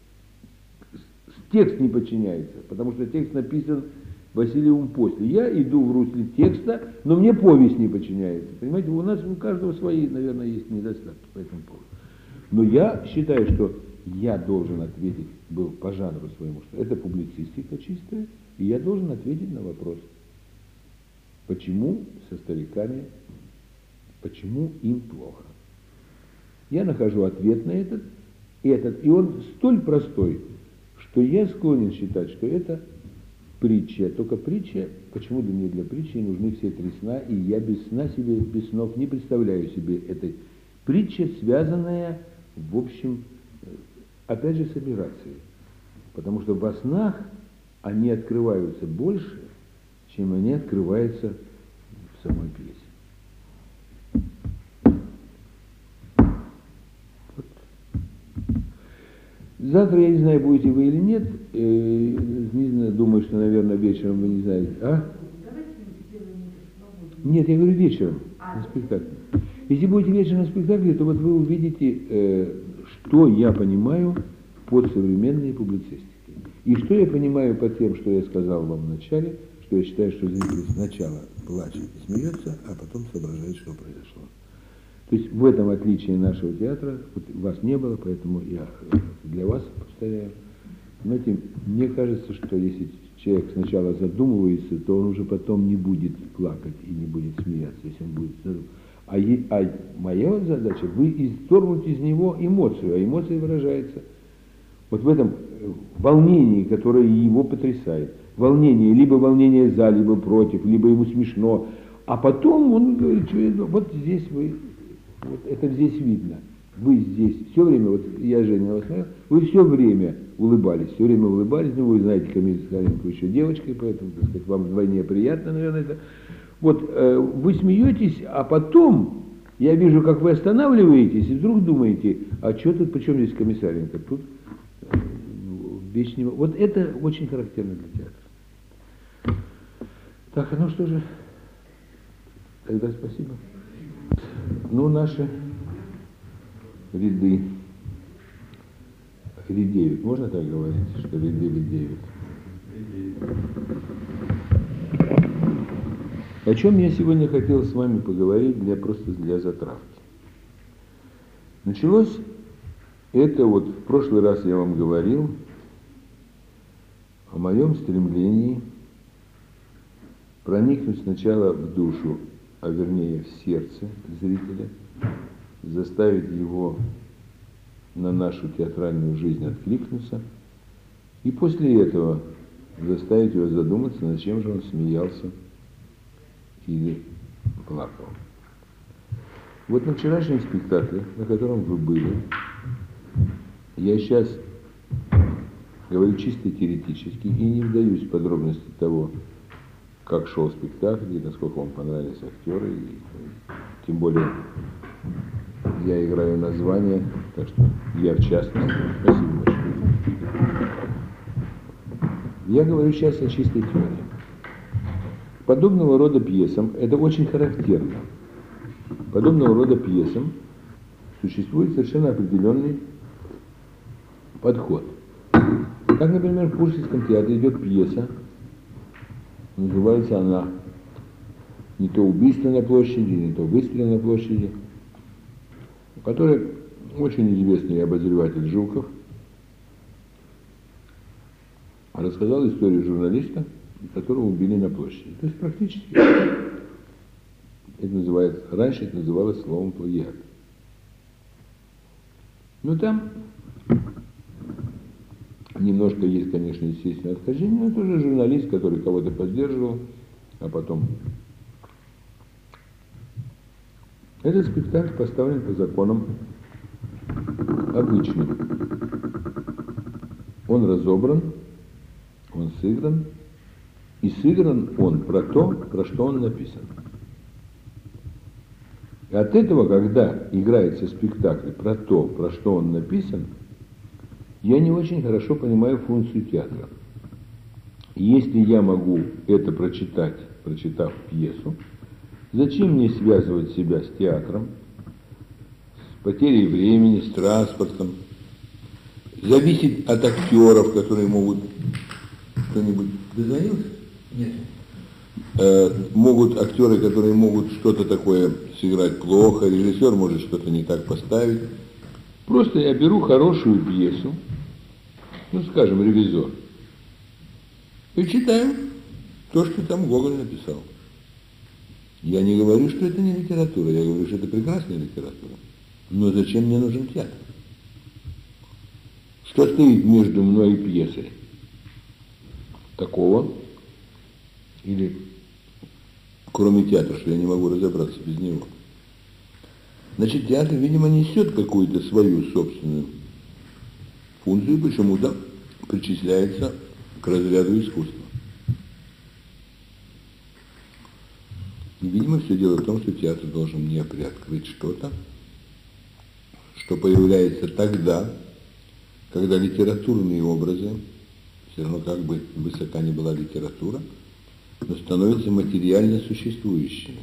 текст не подчиняется, потому что текст написан Васильевым после. Я иду в русле текста, но мне повесть не подчиняется. Понимаете, у нас у каждого свои, наверное, есть недостатки по этому поводу. Но я считаю, что я должен ответить, был по жанру своему, что это публицистика чистая, и я должен ответить на вопрос, почему со стариками, почему им плохо. Я нахожу ответ на этот, и этот, и он столь простой, что я склонен считать, что это притча. Только притча, почему для мне для притчи нужны все три сна, и я без сна себе, без снов не представляю себе этой притчи, связанная, в общем, опять же, с операцией. Потому что во снах они открываются больше, чем они открываются в самой пьесе. Вот. Завтра, я не знаю, будете вы или нет, э, не знаю, думаю, что, наверное, вечером вы не знаете. А? Давайте сделаем это свободно. Нет, я говорю вечером на спектакле. Если будете вечером на спектакле, то вот вы увидите, э, что я понимаю под современной публицистикой. И что я понимаю под тем, что я сказал вам в начале, что я считаю, что зритель сначала плачет и смеется, а потом соображает, что произошло. То есть в этом отличие нашего театра, вот вас не было, поэтому я для вас повторяю. Знаете, мне кажется, что если человек сначала задумывается, то он уже потом не будет плакать и не будет смеяться, если он будет задумываться. А, е, а моя задача, вы исторгнуть из него эмоцию, а эмоция выражается вот в этом волнении, которое его потрясает. Волнение, либо волнение за, либо против, либо ему смешно. А потом он говорит, что вот здесь вы, вот это здесь видно. Вы здесь все время, вот я, Женя, вас смотрел, вы все время улыбались, все время улыбались, ну вы знаете Камиль Скаленко еще девочкой, поэтому, так сказать, вам вдвойне приятно, наверное, это. Вот э, вы смеетесь, а потом я вижу, как вы останавливаетесь и вдруг думаете, а что тут, почем здесь Комиссаренко? Тут э, вещь не... Вот это очень характерно для театра. Так, ну что же, тогда спасибо. Ну, наши ряды редеют. Можно так говорить, что ряды редеют? О чем я сегодня хотел с вами поговорить, для, просто для затравки. Началось это вот, в прошлый раз я вам говорил о моем стремлении проникнуть сначала в душу, а вернее в сердце зрителя, заставить его на нашу театральную жизнь откликнуться, и после этого заставить его задуматься, над чем же он смеялся или плакал. Вот на вчерашнем спектакле, на котором вы были, я сейчас говорю чисто теоретически и не вдаюсь в подробности того, как шел спектакль, и насколько вам понравились актеры, и, тем более я играю название, так что я в частности. Спасибо большое. Я говорю сейчас о чистой теории. Подобного рода пьесам, это очень характерно, подобного рода пьесам существует совершенно определенный подход. Так, например, в Пушкинском театре идет пьеса, называется она «Не то убийство на площади, не то выстрел на площади», в которой очень известный обозреватель Жуков рассказал историю журналиста, которого убили на площади. То есть практически это называется, раньше это называлось словом плагиат. Но там немножко есть, конечно, естественное отхождение, но это уже журналист, который кого-то поддерживал, а потом... Этот спектакль поставлен по законам обычным. Он разобран, он сыгран, и сыгран он про то, про что он написан. И от этого, когда играется спектакль про то, про что он написан, я не очень хорошо понимаю функцию театра. Если я могу это прочитать, прочитав пьесу, зачем мне связывать себя с театром, с потерей времени, с транспортом, зависеть от актеров, которые могут что-нибудь... Дозвонился? Нет. Э, могут актеры, которые могут что-то такое сыграть плохо, режиссер может что-то не так поставить. Просто я беру хорошую пьесу, ну, скажем, «Ревизор», и читаю то, что там Гоголь написал. Я не говорю, что это не литература, я говорю, что это прекрасная литература. Но зачем мне нужен театр? Что стоит между мной и пьесой? Такого? Или кроме театра, что я не могу разобраться без него? Значит, театр, видимо, несет какую-то свою собственную функцию, почему-то причисляется к разряду искусства. И, видимо, все дело в том, что театр должен мне приоткрыть что-то, что появляется тогда, когда литературные образы, все равно как бы высока ни была литература, но становятся материально существующими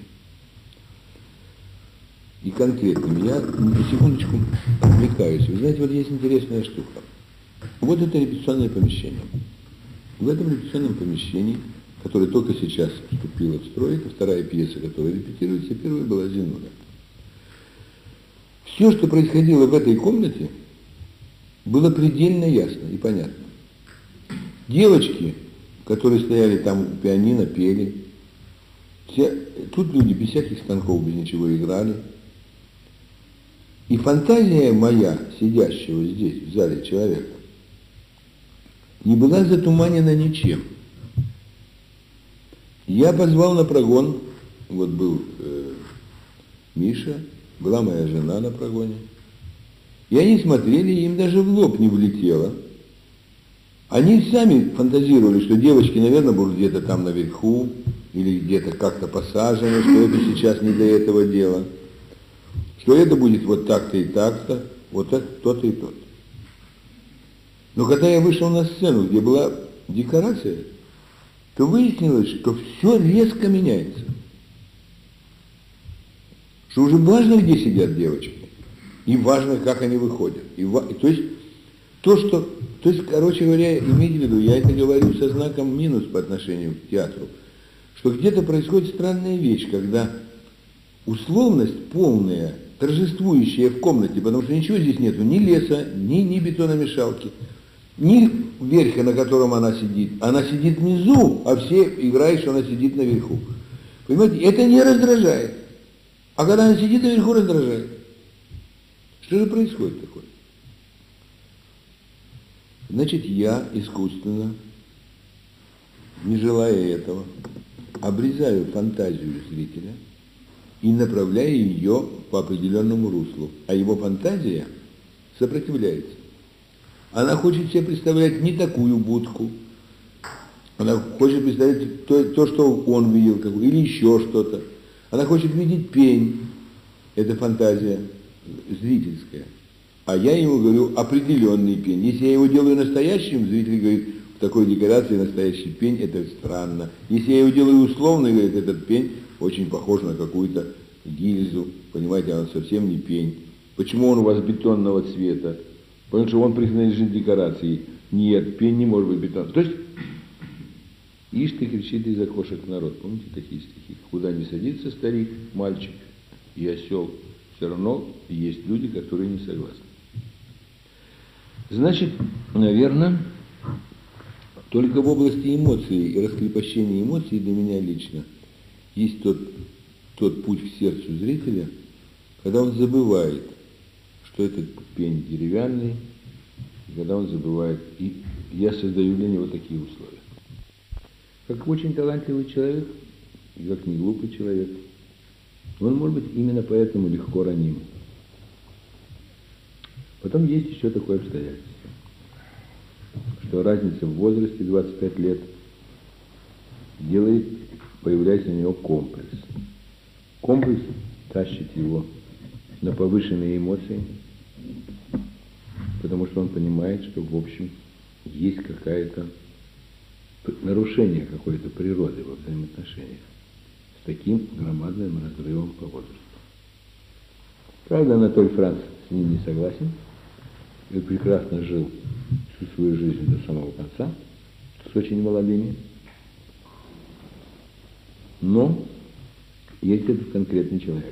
и конкретными. Я на секундочку отвлекаюсь. Вы знаете, вот есть интересная штука. Вот это репетиционное помещение. В этом репетиционном помещении, которое только сейчас вступило в строй, это вторая пьеса, которая репетируется, первая была «Зинуля». Все, что происходило в этой комнате, было предельно ясно и понятно. Девочки, которые стояли там у пианино, пели. Все, тут люди без всяких станков, без ничего играли. И фантазия моя, сидящего здесь, в зале человека, не была затуманена ничем. Я позвал на прогон, вот был э, Миша, была моя жена на прогоне, и они смотрели, им даже в лоб не влетело. Они сами фантазировали, что девочки, наверное, будут где-то там наверху, или где-то как-то посажены, что это сейчас не для этого дела, что это будет вот так-то и так-то, вот это, то-то и то-то. Но когда я вышел на сцену, где была декорация, то выяснилось, что все резко меняется. Что уже важно, где сидят девочки, и важно, как они выходят. И, то есть, то, что, то есть, короче говоря, имейте в виду, я это говорю со знаком минус по отношению к театру, что где-то происходит странная вещь, когда условность полная торжествующая в комнате, потому что ничего здесь нету, ни леса, ни, ни бетономешалки, ни верха, на котором она сидит. Она сидит внизу, а все играют, что она сидит наверху. Понимаете, это не раздражает. А когда она сидит наверху, раздражает. Что же происходит такое? Значит, я искусственно, не желая этого, обрезаю фантазию зрителя и направляю ее по определенному руслу. А его фантазия сопротивляется. Она хочет себе представлять не такую будку, она хочет представлять то, то что он видел, или еще что-то. Она хочет видеть пень, это фантазия зрительская. А я ему говорю определенный пень. Если я его делаю настоящим, зритель говорит, в такой декорации настоящий пень, это странно. Если я его делаю условно, говорит, этот пень очень похож на какую-то гильзу. Понимаете, он совсем не пень. Почему он у вас бетонного цвета? Потому что он принадлежит декорации. Нет, пень не может быть бетонным. То есть, ишь ты, кричит из окошек народ. Помните такие стихи? Куда не садится старик, мальчик и осел, все равно есть люди, которые не согласны. Значит, наверное, только в области эмоций и раскрепощения эмоций для меня лично есть тот, тот путь к сердцу зрителя, когда он забывает, что этот пень деревянный, и когда он забывает, и я создаю для него такие условия. Как очень талантливый человек, и как не глупый человек, он, может быть, именно поэтому легко раним. Потом есть еще такое обстоятельство, что разница в возрасте двадцать пять лет делает, появляется у него комплекс. Комплекс тащит его на повышенные эмоции, потому что он понимает, что, в общем, есть какое-то нарушение какой-то природы во взаимоотношениях с таким громадным разрывом по возрасту. Правда, Анатоль Франц с ним не согласен. И прекрасно жил всю свою жизнь до самого конца с очень молодыми. Но есть этот конкретный человек.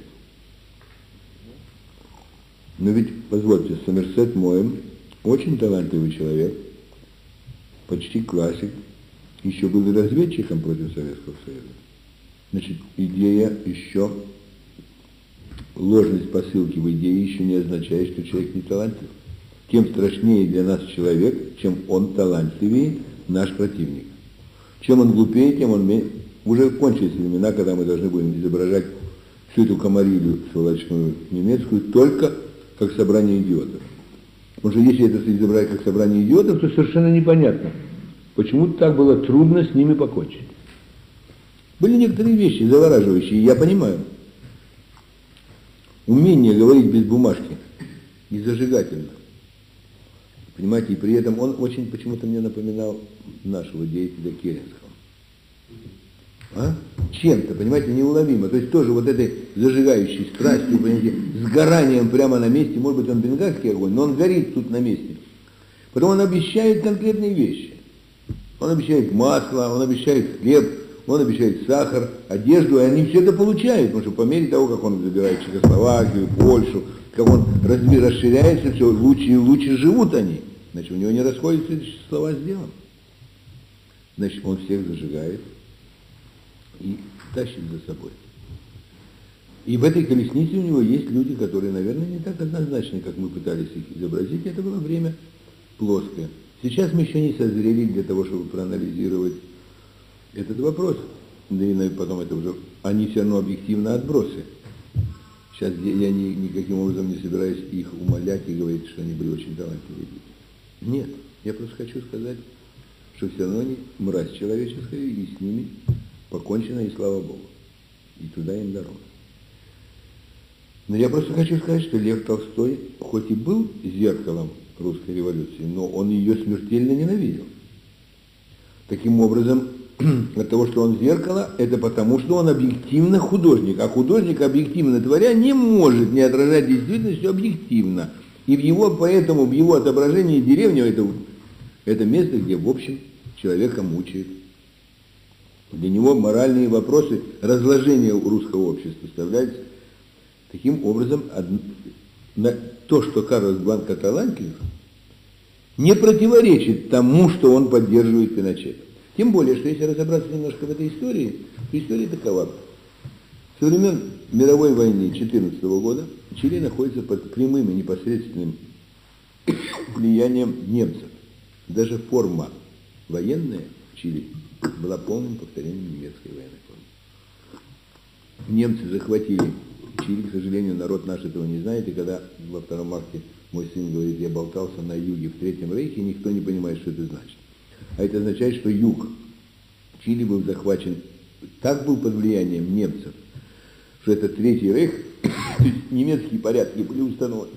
Но ведь, позвольте, Сомерсет Моэм очень талантливый человек, почти классик, еще был и разведчиком против Советского Союза. Значит, идея еще, ложность посылки в идее еще не означает, что человек не талантлив. Тем страшнее для нас человек, чем он талантливее наш противник. Чем он глупее, тем он менее. Уже кончились времена, когда мы должны будем изображать всю эту комарилью сволочную немецкую только как собрание идиотов. Потому что если это изображать как собрание идиотов, то совершенно непонятно, почему так было трудно с ними покончить. Были некоторые вещи завораживающие, я понимаю. Умение говорить без бумажки и зажигательно. Понимаете, и при этом он очень почему-то мне напоминал нашего деятеля Керенского. А? Чем-то, понимаете, неуловимо. То есть тоже вот этой зажигающей страстью, понимаете, сгоранием прямо на месте, может быть, он бенгальский огонь, но он горит тут на месте. Потом он обещает конкретные вещи. Он обещает масло, он обещает хлеб, он обещает сахар, одежду, и они все это получают, потому что по мере того, как он забирает Чехословакию, Польшу, как он расширяется, все лучше и лучше живут они. Значит, у него не расходятся эти слова с делом. Значит, он всех зажигает и тащит за собой. И в этой колеснице у него есть люди, которые, наверное, не так однозначны, как мы пытались их изобразить. Это было время плоское. Сейчас мы еще не созрели для того, чтобы проанализировать этот вопрос. Да и потом это уже, они все равно объективно отбросы. Сейчас я ни, никаким образом не собираюсь их умолять и говорить, что они были очень талантливые люди. Нет, я просто хочу сказать, что все равно они мразь человеческая, и с ними покончено, и слава Богу. И туда им дорога. Но я просто хочу сказать, что Лев Толстой, хоть и был зеркалом русской революции, но он ее смертельно ненавидел. Таким образом, от того, что он зеркало, это потому, что он объективно художник. А художник, объективно творя, не может не отражать действительность объективно. И в его, поэтому в его отображении деревня это, это место, где, в общем, человека мучает. Для него моральные вопросы разложения русского общества составляются Таким образом, од- на- то, что Карлос Бланко талантлив, не противоречит тому, что он поддерживает Пиночета. Тем более, что если разобраться немножко в этой истории, то история такова. Со времен мировой войны тысяча девятьсот четырнадцатого года Чили находится под прямым и непосредственным влиянием немцев. Даже форма военная в Чили была полным повторением немецкой военной формы. Немцы захватили Чили, к сожалению, народ наш этого не знает, и когда во втором акте мой сын говорит, я болтался на юге в Третьем Рейхе, никто не понимает, что это значит. А это означает, что юг Чили был захвачен, так был под влиянием немцев, что это Третий Рейх, то есть немецкие порядки были установлены.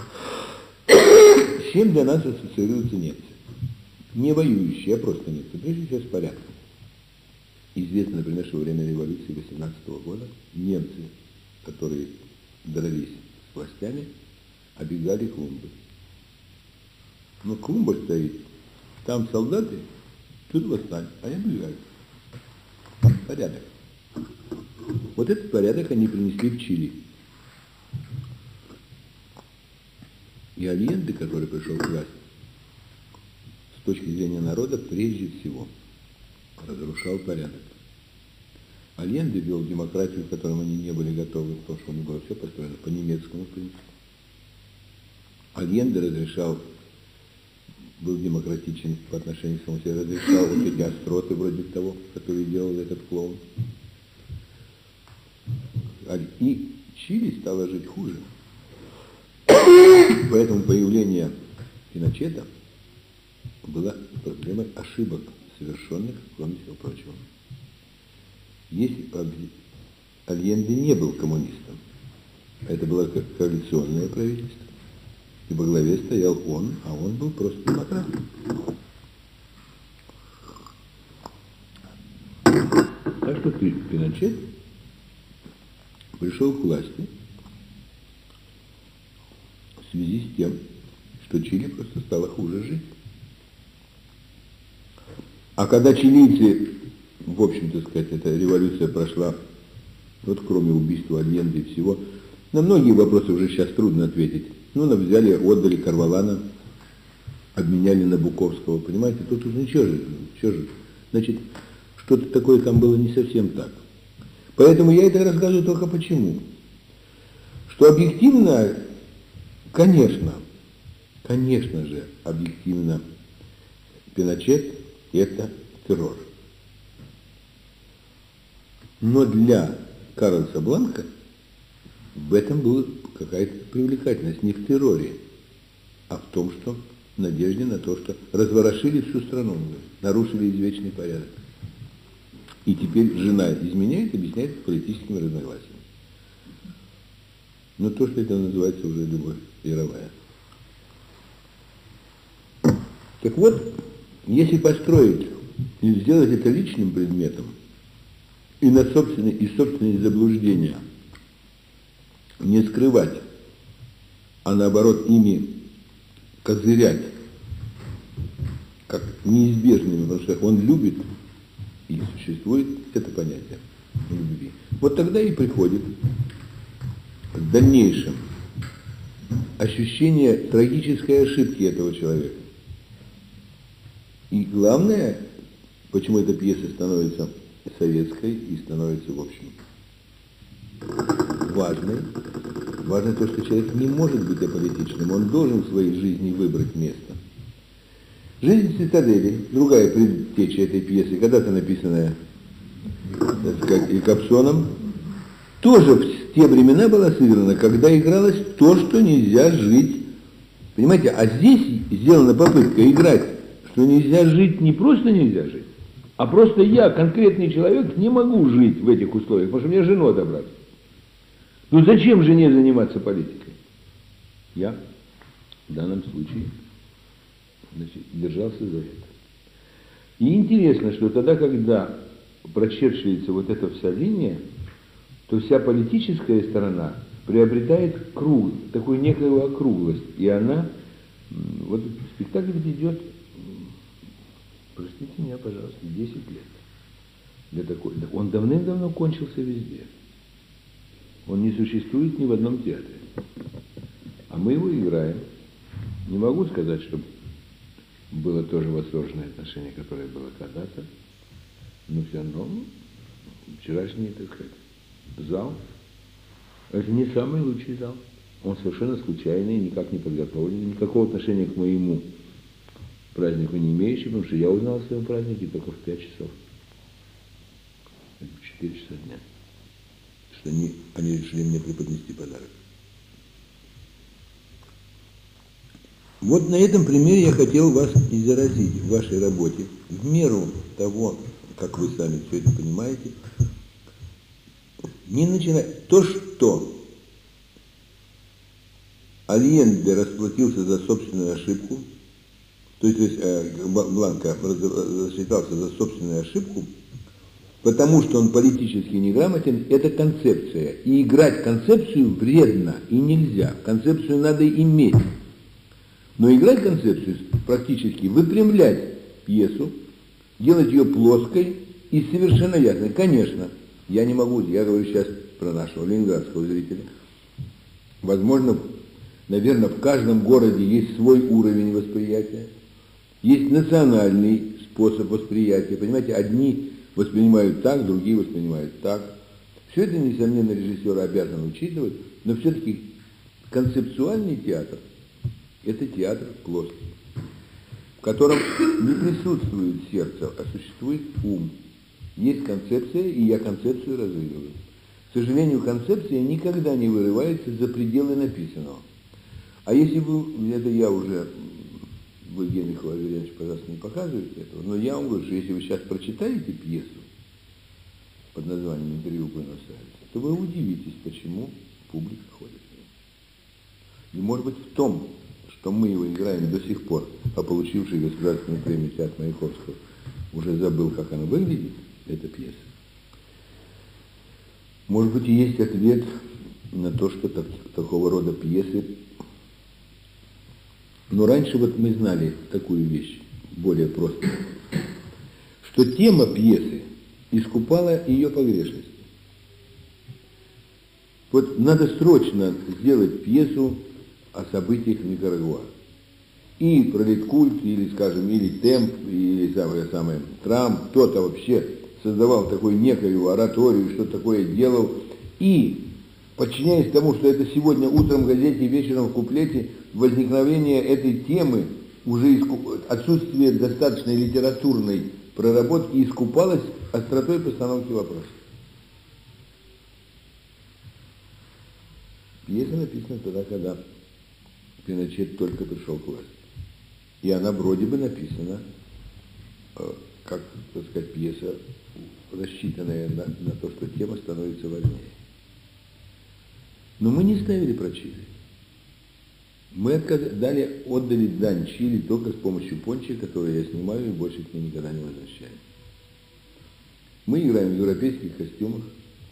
С чем для нас ассоциируются немцы? Не воюющие, а просто немцы, прежде всего с порядком. Известно, например, что во время революции восемнадцатого года немцы, которые дрались с властями, обегали клумбы. Но клумба стоит, там солдаты, тут восстань, а я оббегаю. Порядок. Вот этот порядок они принесли в Чили. И Альенде, который пришел к власти, с точки зрения народа, прежде всего, разрушал порядок. Альенде вел демократию, к которой они не были готовы, потому что у них было все построено по немецкому принципу. Альенде разрешал, был демократичен по отношению к самому себе, разрешал вот эти остроты вроде того, которые делал этот клоун. И Чили стало жить хуже. Поэтому появление Пиночета было проблемой ошибок, совершенных, кроме всего прочего. Если Альенде не был коммунистом, это было коалиционное правительство, и во главе стоял он, а он был просто демократом. Так что Пиночет пришел к власти в связи с тем, что Чили просто стало хуже жить. А когда чилийцы, в общем-то сказать, эта революция прошла, вот кроме убийства Альенде и всего, на многие вопросы уже сейчас трудно ответить. Ну, на взяли, отдали Карвалана, обменяли на Буковского, понимаете, тут уже ничего же, ничего же. Значит, что-то такое там было не совсем так. Поэтому я это рассказываю только почему. Что объективно, конечно, конечно же, объективно, Пиночет – это террор. Но для Карлоса Бланко в этом была какая-то привлекательность, не в терроре, а в том, что в надежде на то, что разворошили всю страну, нарушили извечный порядок. И теперь жена изменяет, объясняет политическими разногласиями. Но то, что это называется уже любовь мировая. Так вот, если построить и сделать это личным предметом, и на собственные, и собственные заблуждения не скрывать, а наоборот ими козырять, как неизбежными, потому что он любит, и существует это понятие любви. Вот тогда и приходит в дальнейшем ощущение трагической ошибки этого человека. И главное, почему эта пьеса становится советской и становится, в общем, важной, важно то, что человек не может быть аполитичным, он должен в своей жизни выбрать место. «Жизнь цитадели», другая предтеча этой пьесы, когда-то написанная, так сказать, и Кобзоном, тоже в те времена была сыграна, когда игралось то, что нельзя жить. Понимаете, а здесь сделана попытка играть, что нельзя жить, не просто нельзя жить, а просто я, конкретный человек, не могу жить в этих условиях, потому что мне жену отобрать. Ну зачем жене заниматься политикой? Я в данном случае, значит, держался за это. И интересно, что тогда, когда прочерчивается вот эта вся линия, то вся политическая сторона приобретает круг, такую некую округлость. И она, вот спектакль идет, простите меня, пожалуйста, десять лет. Для такой, он давным-давно кончился везде. Он не существует ни в одном театре. А мы его играем. Не могу сказать, что было тоже восторженное отношение, которое было когда-то, но все равно вчерашний, так сказать, зал – это не самый лучший зал. Он совершенно случайный, никак не подготовленный, никакого отношения к моему празднику не имеющий, потому что я узнал о своем празднике только в пять часов. В четыре часа дня. Что они, они решили мне преподнести подарок. Вот на этом примере я хотел вас и заразить в вашей работе. В меру того, как вы сами все это понимаете, не начинать. То, что Альенде расплатился за собственную ошибку, то есть, то есть э, Бланко рассчитался за собственную ошибку, потому что он политически неграмотен, это концепция. И играть концепцию вредно и нельзя. Концепцию надо иметь. Но играть концепцию практически выпрямлять пьесу, делать ее плоской и совершенно ясной. Конечно, я не могу, я говорю сейчас про нашего ленинградского зрителя. Возможно, наверное, в каждом городе есть свой уровень восприятия, есть национальный способ восприятия. Понимаете, одни воспринимают так, другие воспринимают так. Все это, несомненно, режиссер обязан учитывать, но все-таки концептуальный театр – это театр плоский, в котором не присутствует сердце, а существует ум. Есть концепция, и я концепцию разыгрываю. К сожалению, концепция никогда не вырывается за пределы написанного. А если вы, это я уже, вы, Евгений Владимирович, пожалуйста, не показываете этого, но я вам говорю, что если вы сейчас прочитаете пьесу под названием «Интервью Буэнос-Айреса», то вы удивитесь, почему публика ходит. И может быть в том, что мы его играем до сих пор, а получивший государственную премию театр Маяковского уже забыл, как она выглядит, эта пьеса. Может быть, и есть ответ на то, что так, такого рода пьесы. Но раньше вот мы знали такую вещь, более просто, что тема пьесы искупала ее погрешность. Вот надо срочно сделать пьесу о событиях в Никарагуа. И пролеткульт, или, скажем, или темп, или самое, самое Трамп, кто-то вообще создавал такую некую ораторию, что такое делал, и, подчиняясь тому, что это сегодня утром в газете, вечером в куплете, возникновение этой темы, уже искуп... отсутствие достаточной литературной проработки искупалось остротой постановки вопроса. Пьеса написана тогда, когда Пиночет только пришел к власти. И она вроде бы написана, как, так сказать, пьеса, рассчитанная на, на то, что тема становится важнее. Но мы не ставили про Чили. Мы отказ... дали, отдали дань Чили только с помощью пончи, которую я снимаю и больше к ней никогда не возвращаю. Мы играем в европейских костюмах,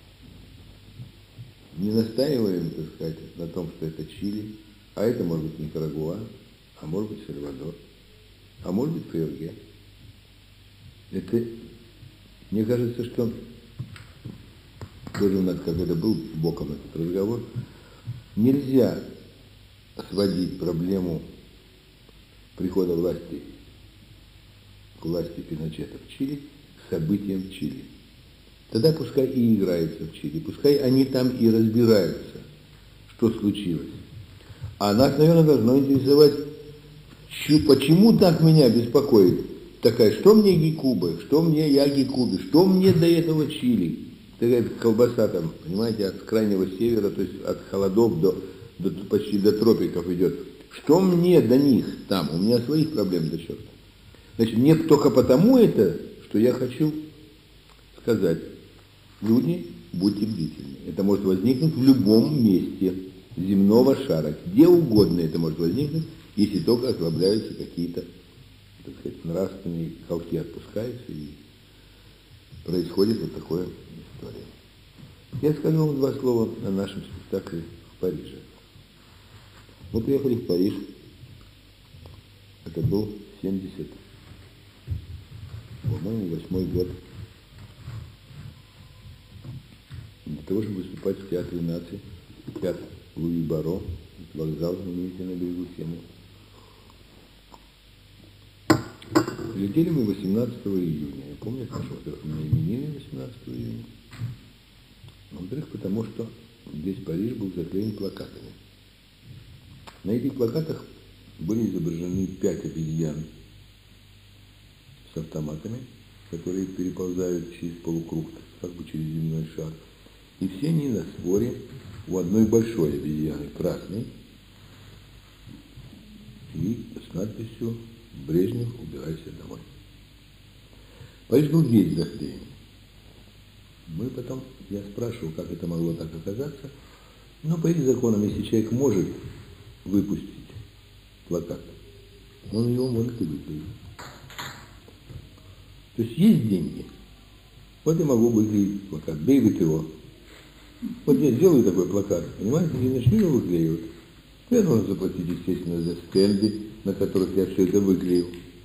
не настаиваем, так сказать, на том, что это Чили, а это может быть Никарагуа, а может быть Сальвадор, а может быть Фейерге. Это, мне кажется, что тоже у нас когда был боком этот разговор, нельзя сводить проблему прихода власти к власти Пиночета в Чили к событиям в Чили. Тогда пускай и играется в Чили, пускай они там и разбираются, что случилось. А нас, наверное, должно интересовать, почему так меня беспокоит такая, что мне Гикуба, что мне я Гикубе, что мне до этого Чили. Такая колбаса там, понимаете, от крайнего севера, то есть от холодов до, до почти до тропиков идет. Что мне до них там? У меня своих проблем до черта. Значит, мне только потому это, что я хочу сказать, люди, будьте бдительны. Это может возникнуть в любом месте земного шара, где угодно это может возникнуть, если только ослабляются какие-то, так сказать, нравственные колки отпускаются и происходит вот такое история. Я скажу вам два слова о нашем спектакле в Париже. Мы приехали в Париж, это был семьдесят, по-моему, восьмой год. для того, чтобы выступать в Театре наций, театр Луи Баро, вокзал знаменитый на берегу Сены. Прилетели мы восемнадцатого июня. Я помню, что, во-первых, у меня именины восемнадцатого июня. А во-вторых, потому что весь Париж был заклеен плакатами. На этих плакатах были изображены пять обезьян с автоматами, которые переползают через полукруг, как бы через земной шар. И все они на сборе у одной большой обезьяны, красной, и с надписью «Брежнев, убирайся домой». Париж был весь заклеен. Мы потом, я спрашивал, как это могло так оказаться, но по их законам, если человек может выпустить плакат, он его может и выклеить. То есть есть деньги. Вот я могу выклеить плакат, бей вы его. Вот я сделаю такой плакат, понимаете, и начну его выклеивать. Я должен заплатить, естественно, за стенды, на которых я все это выклеил.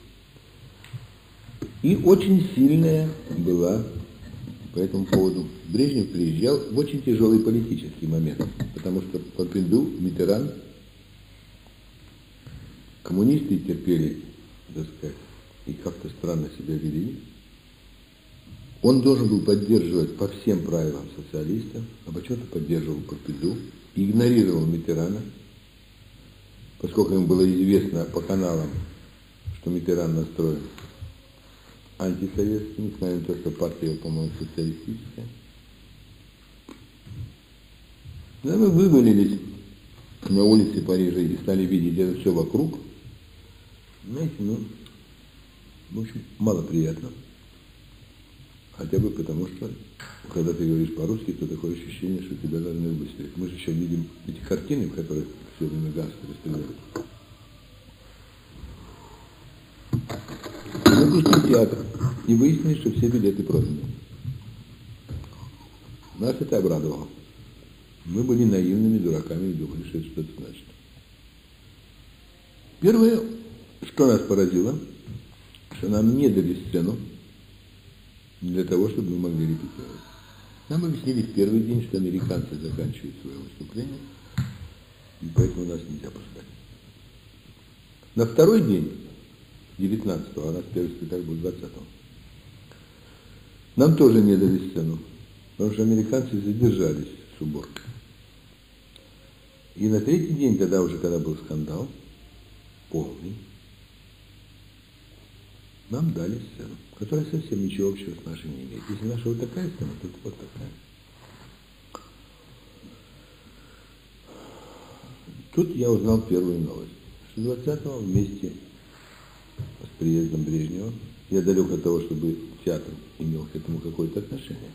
И очень сильная была по этому поводу. Брежнев приезжал в очень тяжелый политический момент, потому что Попинду, Миттеран, коммунисты терпели, так сказать, и как-то странно себя вели. Он должен был поддерживать по всем правилам социалиста, а почему-то поддерживал Попинду, игнорировал Миттерана, поскольку ему было известно по каналам, что Миттеран настроен антисоветский, несмотря на то, что партия, по-моему, социалистическая. Да, мы вывалились на улице Парижа и стали видеть это все вокруг. Знаете, ну, в общем, мало приятно. Хотя бы потому, что, когда ты говоришь по-русски, то такое ощущение, что тебя должны выстрелить. Мы же еще видим эти картины, в которых все время гангстеры стреляют. Мы пришли в театр и выяснили, что все билеты проданы. Нас это обрадовало. Мы были наивными дураками и думали, что это что-то значит. Первое, что нас поразило, что нам не дали сцену для того, чтобы мы могли репетировать. Нам объяснили в первый день, что американцы заканчивают свое выступление, и поэтому нас нельзя пускать. На второй день, девятнадцатого, а у нас первый спектакль был двадцатого, нам тоже не дали сцену, потому что американцы задержались с уборкой. И на третий день, тогда уже, когда был скандал, полный, нам дали сцену, которая совсем ничего общего с нашей не имеет. Если наша вот такая сцена, то это вот такая. Тут я узнал первую новость, что двадцатого вместе с приездом Брежнева, я далек от того, чтобы театр имел к этому какое-то отношение.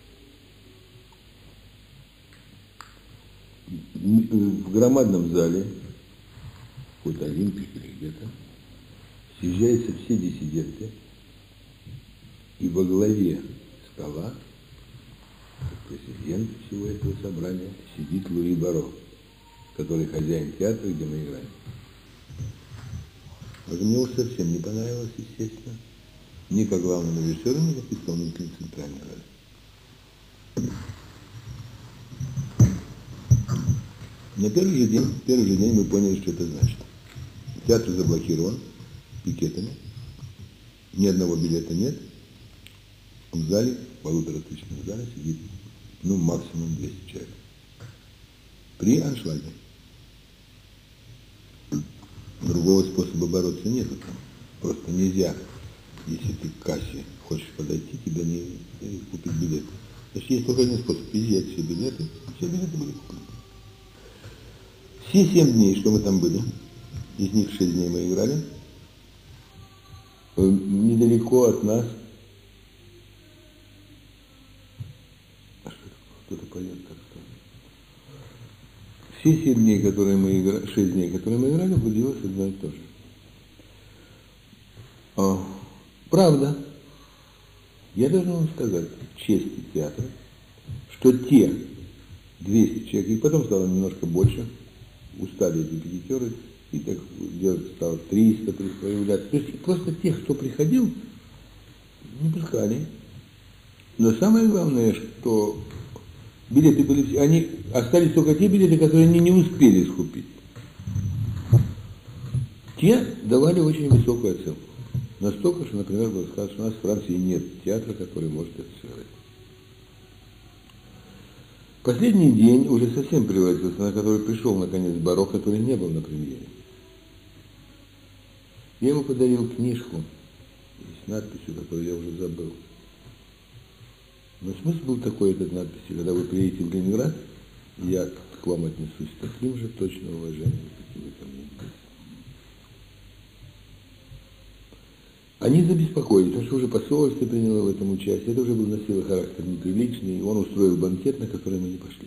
В громадном зале, какой-то Олимпик или где-то, съезжаются все диссиденты, и во главе стола, как президент всего этого собрания, сидит Луи Баро, который хозяин театра, где мы играем. Это мне уж совсем не понравилось, естественно. Ни как главному режиссеру, ни как исполнителю центральной роли. На первый же день, первый же день мы поняли, что это значит. Театр заблокирован пикетами, ни одного билета нет. В зале, в полуторатысячном зале сидит, ну, максимум двести человек. При аншлаге. Другого способа бороться нету там. Просто нельзя, если ты к кассе хочешь подойти, тебе не, не купить билет. То есть есть только один способ, изъять все билеты, все билеты были куплены. Все семь дней, что мы там были, из них шесть дней мы играли, недалеко от нас, а что это, кто-то поет так что. Все семь дней, которые мы играли, шесть дней, которые мы играли, будилось одно и то же. А, правда, я должен вам сказать, в чести театра, что те двести человек, и потом стало немножко больше, устали эти репетиторы, и так делать стало триста появляться. То есть просто тех, кто приходил, не пускали. Но самое главное, что Билеты были все, они остались только те билеты, которые они не успели скупить. Те давали очень высокую оценку. Настолько, что, например, было сказано, что у нас в Франции нет театра, который может это сыграть. Последний день уже совсем превратился, на который пришел, наконец, Барок, который не был на премьере. Я ему подарил книжку с надписью, которую я уже забыл. Но смысл был такой этой надписи: когда вы приедете в Ленинград, я к вам отнесусь с таким же точным уважением, каким вы ко мне отнеслись. Они забеспокоились, потому что уже посольство приняло в этом участие, это уже был носило характер неприличный, и он устроил банкет, на который мы не пошли.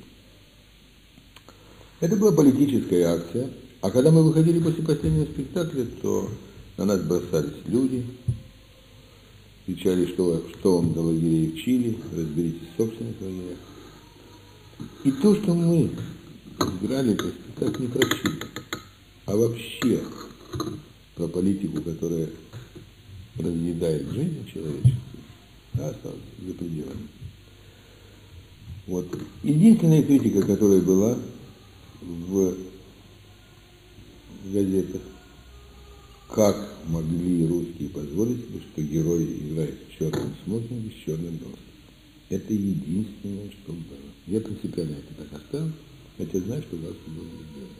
Это была политическая акция, а когда мы выходили после последнего спектакля, то на нас бросались люди, кричали, что, что вам до лагерей в Чили, разберитесь в собственных лагерях. И то, что мы играли, это так не про Чили, а вообще про политику, которая разъедает жизнь человеческую, да, осталось за пределами. Вот. Единственная критика, которая была в газетах, как могли русские позволить себе, что герой играет в черном смокинге с черным галстуком. Это единственное, что было. Я принципиально это так оставил, хотя знаю, что галстук был не сделан.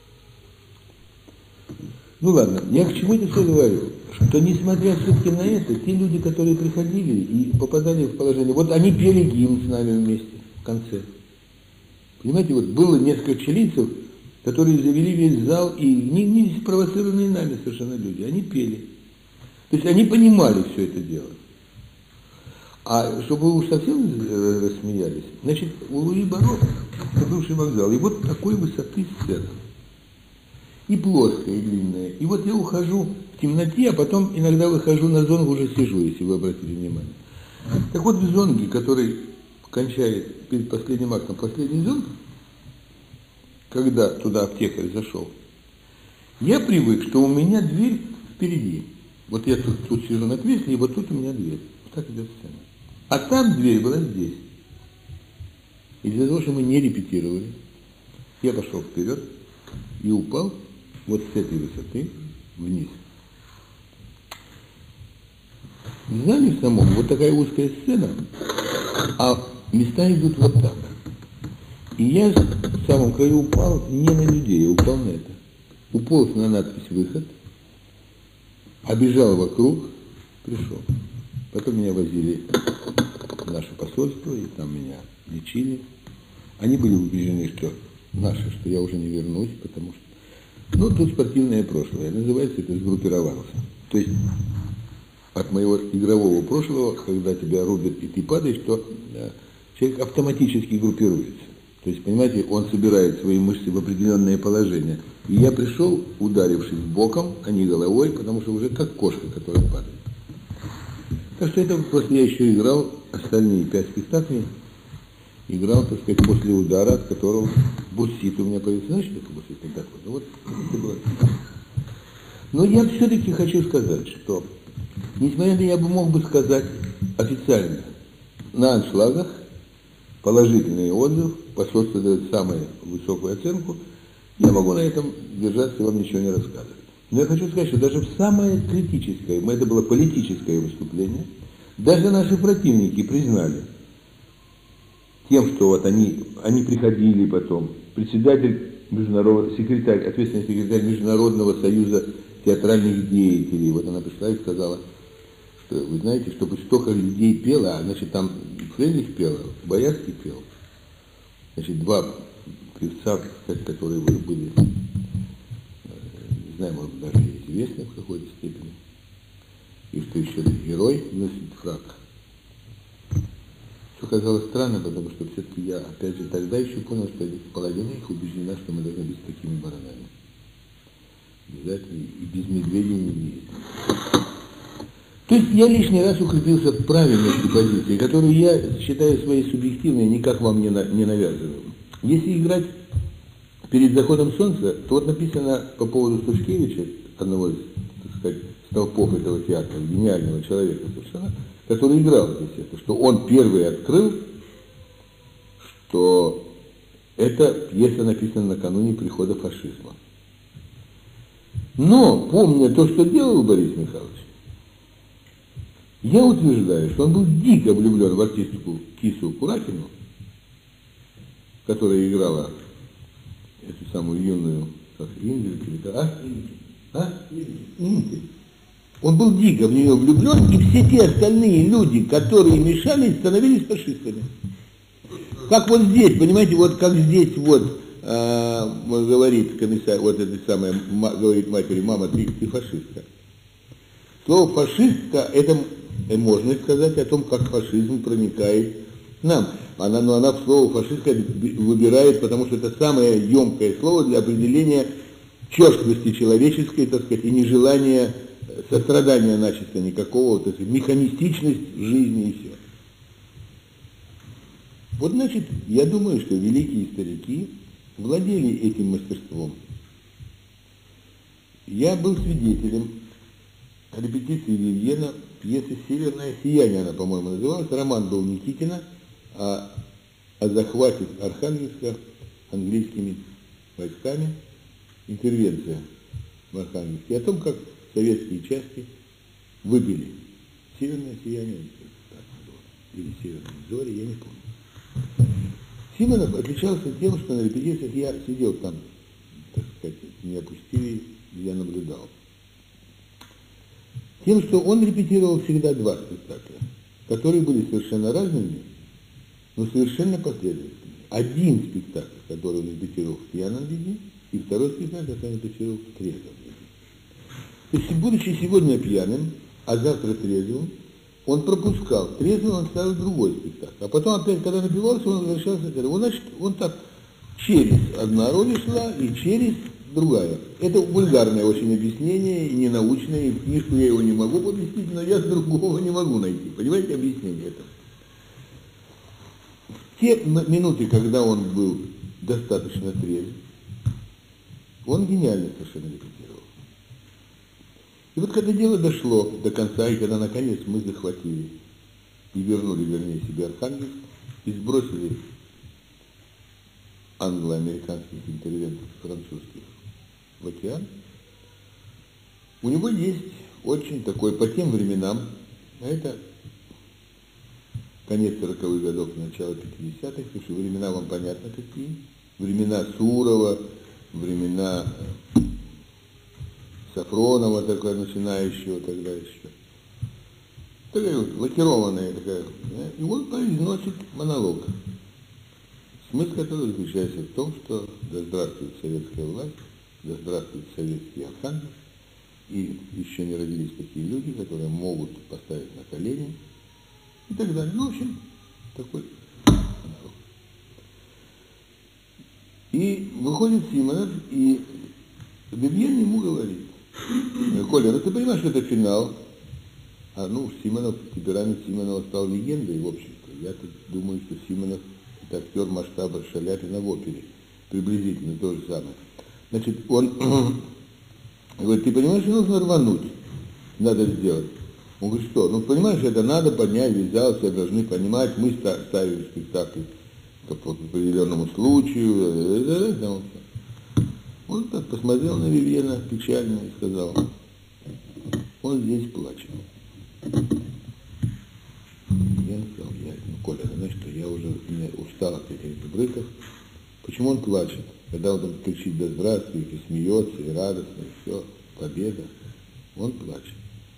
Ну ладно, я к чему это все говорю? Что несмотря все-таки на это, те люди, которые приходили и попадали в положение, вот они пели гимн с нами вместе в конце. Понимаете, вот было несколько чилийцев, которые завели весь зал, и не, не спровоцированные нами совершенно люди, они пели. То есть они понимали все это дело. А чтобы вы уж совсем рассмеялись, значит, у Луи Баро, бывший вокзал, и вот такой высоты сцена. И плоская, и длинная. И вот я ухожу в темноте, а потом иногда выхожу на зонг, уже сижу, если вы обратили внимание. Так вот в зонге, который кончает перед последним актом последний зонг, когда туда аптекарь зашел, я привык, что у меня дверь впереди. Вот я тут, тут сижу на кресле, и вот тут у меня дверь. Вот так идет сцена. А там дверь была здесь. И из-за того, что мы не репетировали, я пошел вперед и упал вот с этой высоты вниз. В зале самом вот такая узкая сцена, а места идут вот так. И я в самом краю упал не на людей, я упал на это. Уполз на надпись «Выход», обежал вокруг, пришел. Потом меня возили в наше посольство, и там меня лечили. Они были убеждены, что наши, что я уже не вернусь, потому что... Ну, тут спортивное прошлое. Называется это «Сгруппировался». То есть от моего игрового прошлого, когда тебя рубят и ты падаешь, то да, человек автоматически группируется. То есть, понимаете, он собирает свои мышцы в определенное положение. И я пришел, ударившись боком, а не головой, потому что уже как кошка, которая падает. Так что это просто я еще играл остальные пять спектаклей. Играл, так сказать, после удара, от которого буссит у меня появился. Знаешь, что это буссит? Вот так вот. Ну, вот это было. Но я все-таки хочу сказать, что, несмотря на это, я бы мог бы сказать официально, на аншлагах положительный отзыв, посольство дает самую высокую оценку, я могу на этом держаться и вам ничего не рассказывать. Но я хочу сказать, что даже в самое критическое, это было политическое выступление, даже наши противники признали тем, что вот они, они приходили потом, председатель международного, секретарь, ответственный секретарь Международного союза театральных деятелей, вот она пришла и сказала, что вы знаете, чтобы столько людей пело, а значит там Фрейдлих пел, Боярский пел, значит два певца, кстати, которые были, не знаю, может быть, даже известны в какой-то степени, и что еще герой носит фрак. Что казалось странно, потому что все-таки я, опять же, тогда еще понял, что половина их убеждена, что мы должны быть с такими баранами. Обязательно и без медведей не ездить. То есть я лишний раз укрепился в правильности позиции, которую я считаю своей субъективной, никак вам не, на, не навязываю. Если играть перед заходом солнца, то вот написано по поводу Сушкевича, одного из, так сказать, столпов этого театра, гениального человека совершенно, который играл здесь это, что он первый открыл, что эта пьеса написана накануне прихода фашизма. Но, помня то, что делал Борис Михайлович, я утверждаю, что он был дико влюблен в артистку Кису Куракину, которая играла эту самую юную, как Ингель, а? А? Ингель. Он был дико в нее влюблен, и все те остальные люди, которые мешали, становились фашистами. Как вот здесь, понимаете, вот как здесь вот э, говорит комиссар, вот эта самая, ма, говорит матери, мама, ты, ты фашистка. Слово фашистка, это можно сказать о том, как фашизм проникает к нам. Она, но она в слово фашистка выбирает, потому что это самое емкое слово для определения черствости человеческой, так сказать, и нежелания сострадания начисто никакого, так сказать, механистичность жизни и все. Вот, значит, я думаю, что великие старики владели этим мастерством. Я был свидетелем репетиции Вивьена пьесы «Северное сияние», она, по-моему, называлась. Роман был Никитина о, о захвате Архангельска английскими войсками, интервенция в Архангельске, и о том, как советские части выбили «Северное сияние», или «Северные зори», я не помню. Симонов отличался тем, что на репетициях я сидел там, так сказать, меня пустили, я наблюдал. Тем, что он репетировал всегда два спектакля, которые были совершенно разными, но совершенно последовательными. Один спектакль, который он репетировал в пьяном виде, и второй спектакль, который он репетировал в трезвом виде. То есть, будучи сегодня пьяным, а завтра трезвым, он пропускал. Трезвым он ставил другой спектакль. А потом опять, когда напивался, он возвращался к этому. Он, значит, он так через одна роль шла и через другая. Это вульгарное очень объяснение, и ненаучное, и в книжку я его не могу поместить, но я с другого не могу найти. Понимаете, объяснение это? В те минуты, когда он был достаточно трезв, он гениально совершенно репетировал. И вот когда дело дошло до конца, и когда наконец мы захватили и вернули, вернее, себе Архангельск, и сбросили англо-американских интервентов французских в океан, у него есть очень такой, по тем временам, а это конец сороковых годов, начало пятидесятых, потому что времена вам понятно какие, времена Сурова, времена Сафронова, такая начинающего тогда еще, такая вот лакированная такая, и он произносит монолог, смысл которого заключается в том, что да здравствует советская власть, да здравствует советский Архангельск, и еще не родились такие люди, которые могут поставить на колени, и так далее. Ну, в общем, такой монолог. И выходит Симонов, и Вивьен ему говорит: Коля, ну ты понимаешь, что это финал? А ну, Симонов, темперамент Симонова стал легендой в обществе. Я тут думаю, что Симонов — это актер масштаба Шаляпина в опере. Приблизительно то же самое. Значит, он говорит: ты понимаешь, что нужно рвануть? Надо сделать. Он говорит: что? Ну, понимаешь, это надо поднять весь зал, все должны понимать, мы ставим спектакль по определенному случаю. Он так посмотрел на Вивьена печально и сказал: он здесь плачет. Я сказал: я, ну, Коля, знаешь что, я уже устал от этих брыков. Почему он плачет? Когда он там кричит «да здравствует», и смеется, и радостно, и все, победа, он плачет.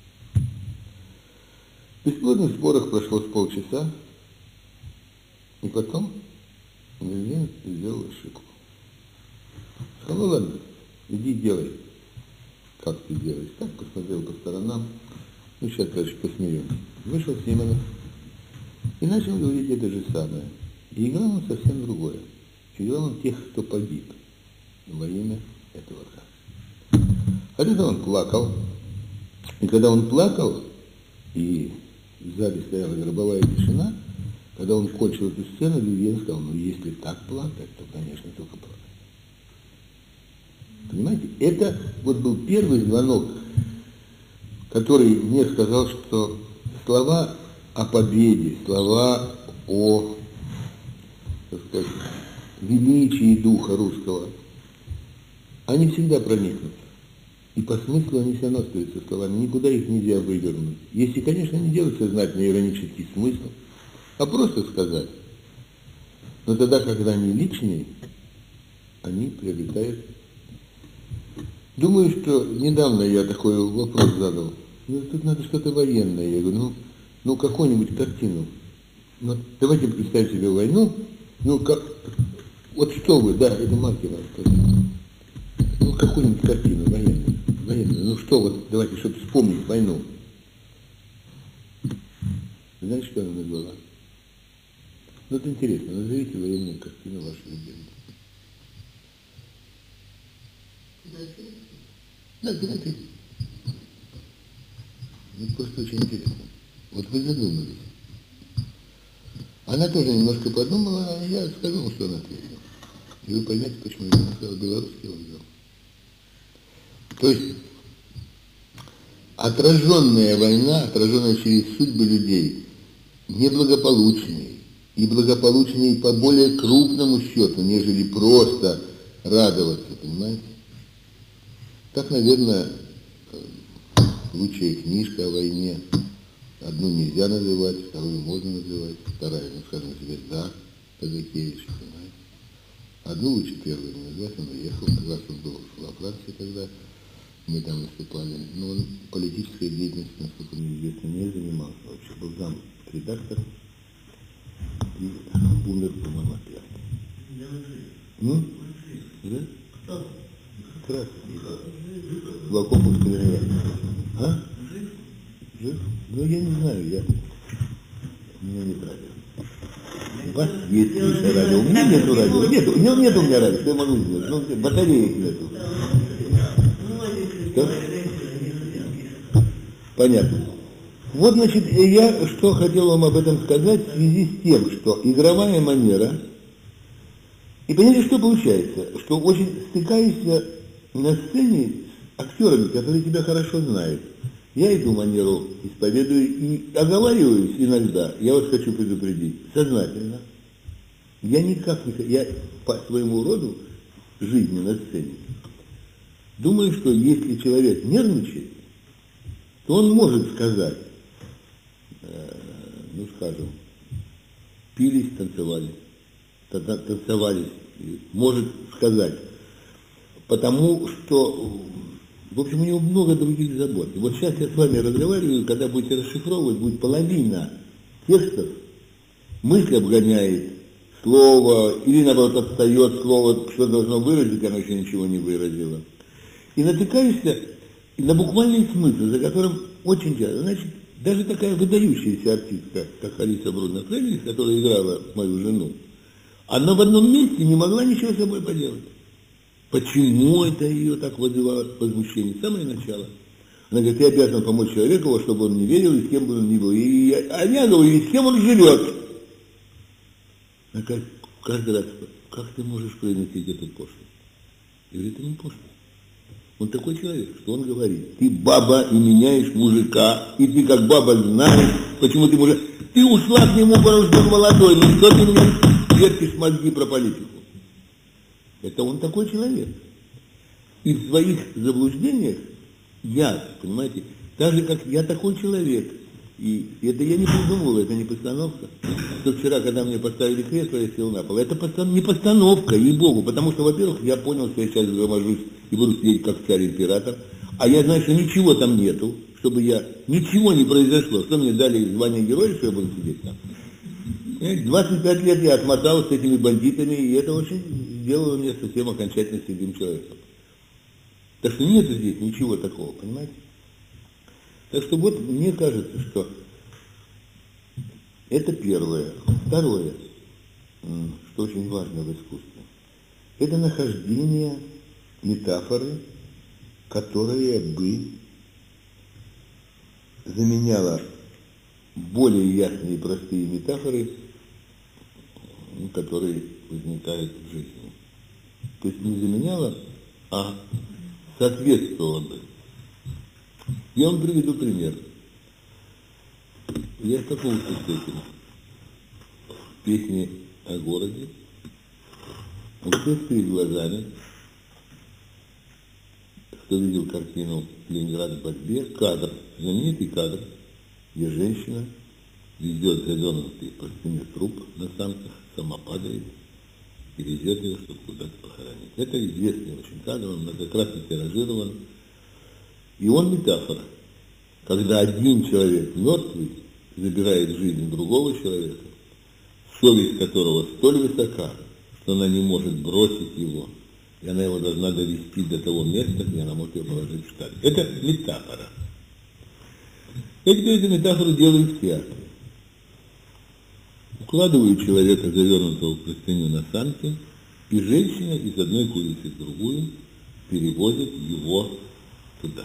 В бесплодных спорах прошло с полчаса, и потом Вивьен сделал ошибку. Сказал: ну ладно, иди делай, как ты делаешь. Так посмотрел по сторонам, ну сейчас, короче, посмеемся. Вышел Симонов и начал говорить это же самое. И играл он совсем другое. Играл он тех, кто погиб во имя этого Архангельска. А тогда он плакал. И когда он плакал, и в зале стояла гробовая тишина, когда он кончил эту сцену, Вивьен сказал: ну если так плакать, то, конечно, только плакать. Понимаете, это вот был первый звонок, который мне сказал, что слова о победе, слова о так сказать, величии духа русского, они всегда проникнут. И по смыслу они все равно остаются словами, никуда их нельзя вывернуть. Если, конечно, не делать сознательно иронический смысл, а просто сказать. Но тогда, когда они личные, они приобретают. Думаю, что недавно я такой вопрос задал. Ну, тут надо что-то военное. Я говорю, ну, ну какую-нибудь картину. Ну, давайте представим себе войну. Ну, как, вот что вы, да, это Маркина сказал. Ну, какую-нибудь картину военную. военную. Ну, что вот, давайте, чтобы вспомнить войну. Знаете, что она назвала? Ну, это интересно. Назовите военную картину вашей любимой. Да, давайте. Ну, просто очень интересно. Вот вы задумались. Она тоже немножко подумала, а я сказал, что она ответила. И вы поймете, почему я сказал белорусский вокзал. То есть отраженная война, отраженная через судьбы людей, неблагополучнее, и благополучнее по более крупному счету, нежели просто радоваться, понимаете? Так, наверное, лучшая книжка о войне. Одну нельзя называть, вторую можно называть, вторая, ну, скажем, «Звезда» Казакевича, понимаете? Одну лучше первую не назвать, он уехал, как раз он был во Франции, когда мы там выступали. Но он политической деятельностью, насколько мне известно, не занимался вообще. Был зам редактором и умер, по-моему, от пьянки. Ну? Да? Как раз. В Окоповской районе. А? Жив? Ну, я не знаю, я... У меня нет радио. У вас есть лишнее радио. У меня нету радио. Нету, нет, нет у меня радио. Что я могу сделать? Ну, батареек нету. Что? Понятно. Вот, значит, я что хотел вам об этом сказать в связи с тем, что игровая манера... И понимаете, что получается? Что очень стыкаешься на сцене с актерами, которые тебя хорошо знают. Я эту манеру исповедую и оговариваюсь иногда. Я вас хочу предупредить, сознательно. Я никак не... Я по своему роду жизни на сцене думаю, что если человек нервничает, то он может сказать, э, ну скажем, пились, танцевали, танцевались, может сказать, потому что, в общем, у него много других забот. И вот сейчас я с вами разговариваю, когда будете расшифровывать, будет половина текстов, мысль обгоняет слово, или наоборот отстает слово, что должно выразить, оно еще ничего не выразило. И натыкаешься на буквальный смысл, за которым очень часто, значит, даже такая выдающаяся артистка, как Алиса Брунно-Фреймлих, которая играла мою жену, она в одном месте не могла ничего с собой поделать. Почему это ее так вызывало возмущение? С самого начала. Она говорит, я обязан помочь человеку, чтобы он не верил, и с кем бы он ни был. И я, а я говорю, и с кем он живет. Она говорит, каждый раз, как ты можешь произносить эту пошлость? Я говорю, это не пошлость. Он такой человек, что он говорит, ты баба и меняешь мужика, и ты как баба знаешь, почему ты мужик. Ты ушла к нему, потому что он молодой, ну что ты мне вертишь мозги про политику? Это он такой человек. И в своих заблуждениях я, понимаете, даже как я такой человек, и это я не придумывал, это не постановка. Что вчера, когда мне поставили кресло, я сел на пол. Это постан- не постановка, ей-богу, потому что, во-первых, я понял, что я сейчас заможусь и буду сидеть как царь-император, а я знаю, что ничего там нету, чтобы я, ничего не произошло, что мне дали звание героя, что я буду сидеть там. двадцать пять лет я отмотал с этими бандитами, и это очень сделало меня совсем окончательно седым человеком. Так что нет здесь ничего такого, понимаете? Так что вот мне кажется, что это первое. Второе, что очень важно в искусстве, это нахождение метафоры, которая бы заменяла более ясные и простые метафоры, которые возникают в жизни. То есть не заменяла, а соответствовала бы. Я вам приведу пример. Я столкнулся с этим в песне о городе. Вот здесь перед глазами, кто видел картину «Ленинград в борьбе», кадр, знаменитый кадр, где женщина везет завернутый по спине труп на санках, сама падает и везет его, чтобы куда-то похоронить. Это известный очень кадр, он многократно тиражирован. И он метафора, когда один человек мертвый забирает жизнь другого человека, совесть которого столь высока, что она не может бросить его, и она его должна довести до того места, где она может его положить в штаб. Это метафора. Я теперь эту метафору делаю в театре. Укладываю человека, завернутого в простыню, на санки, и женщина из одной кулисы в другую перевозит его туда.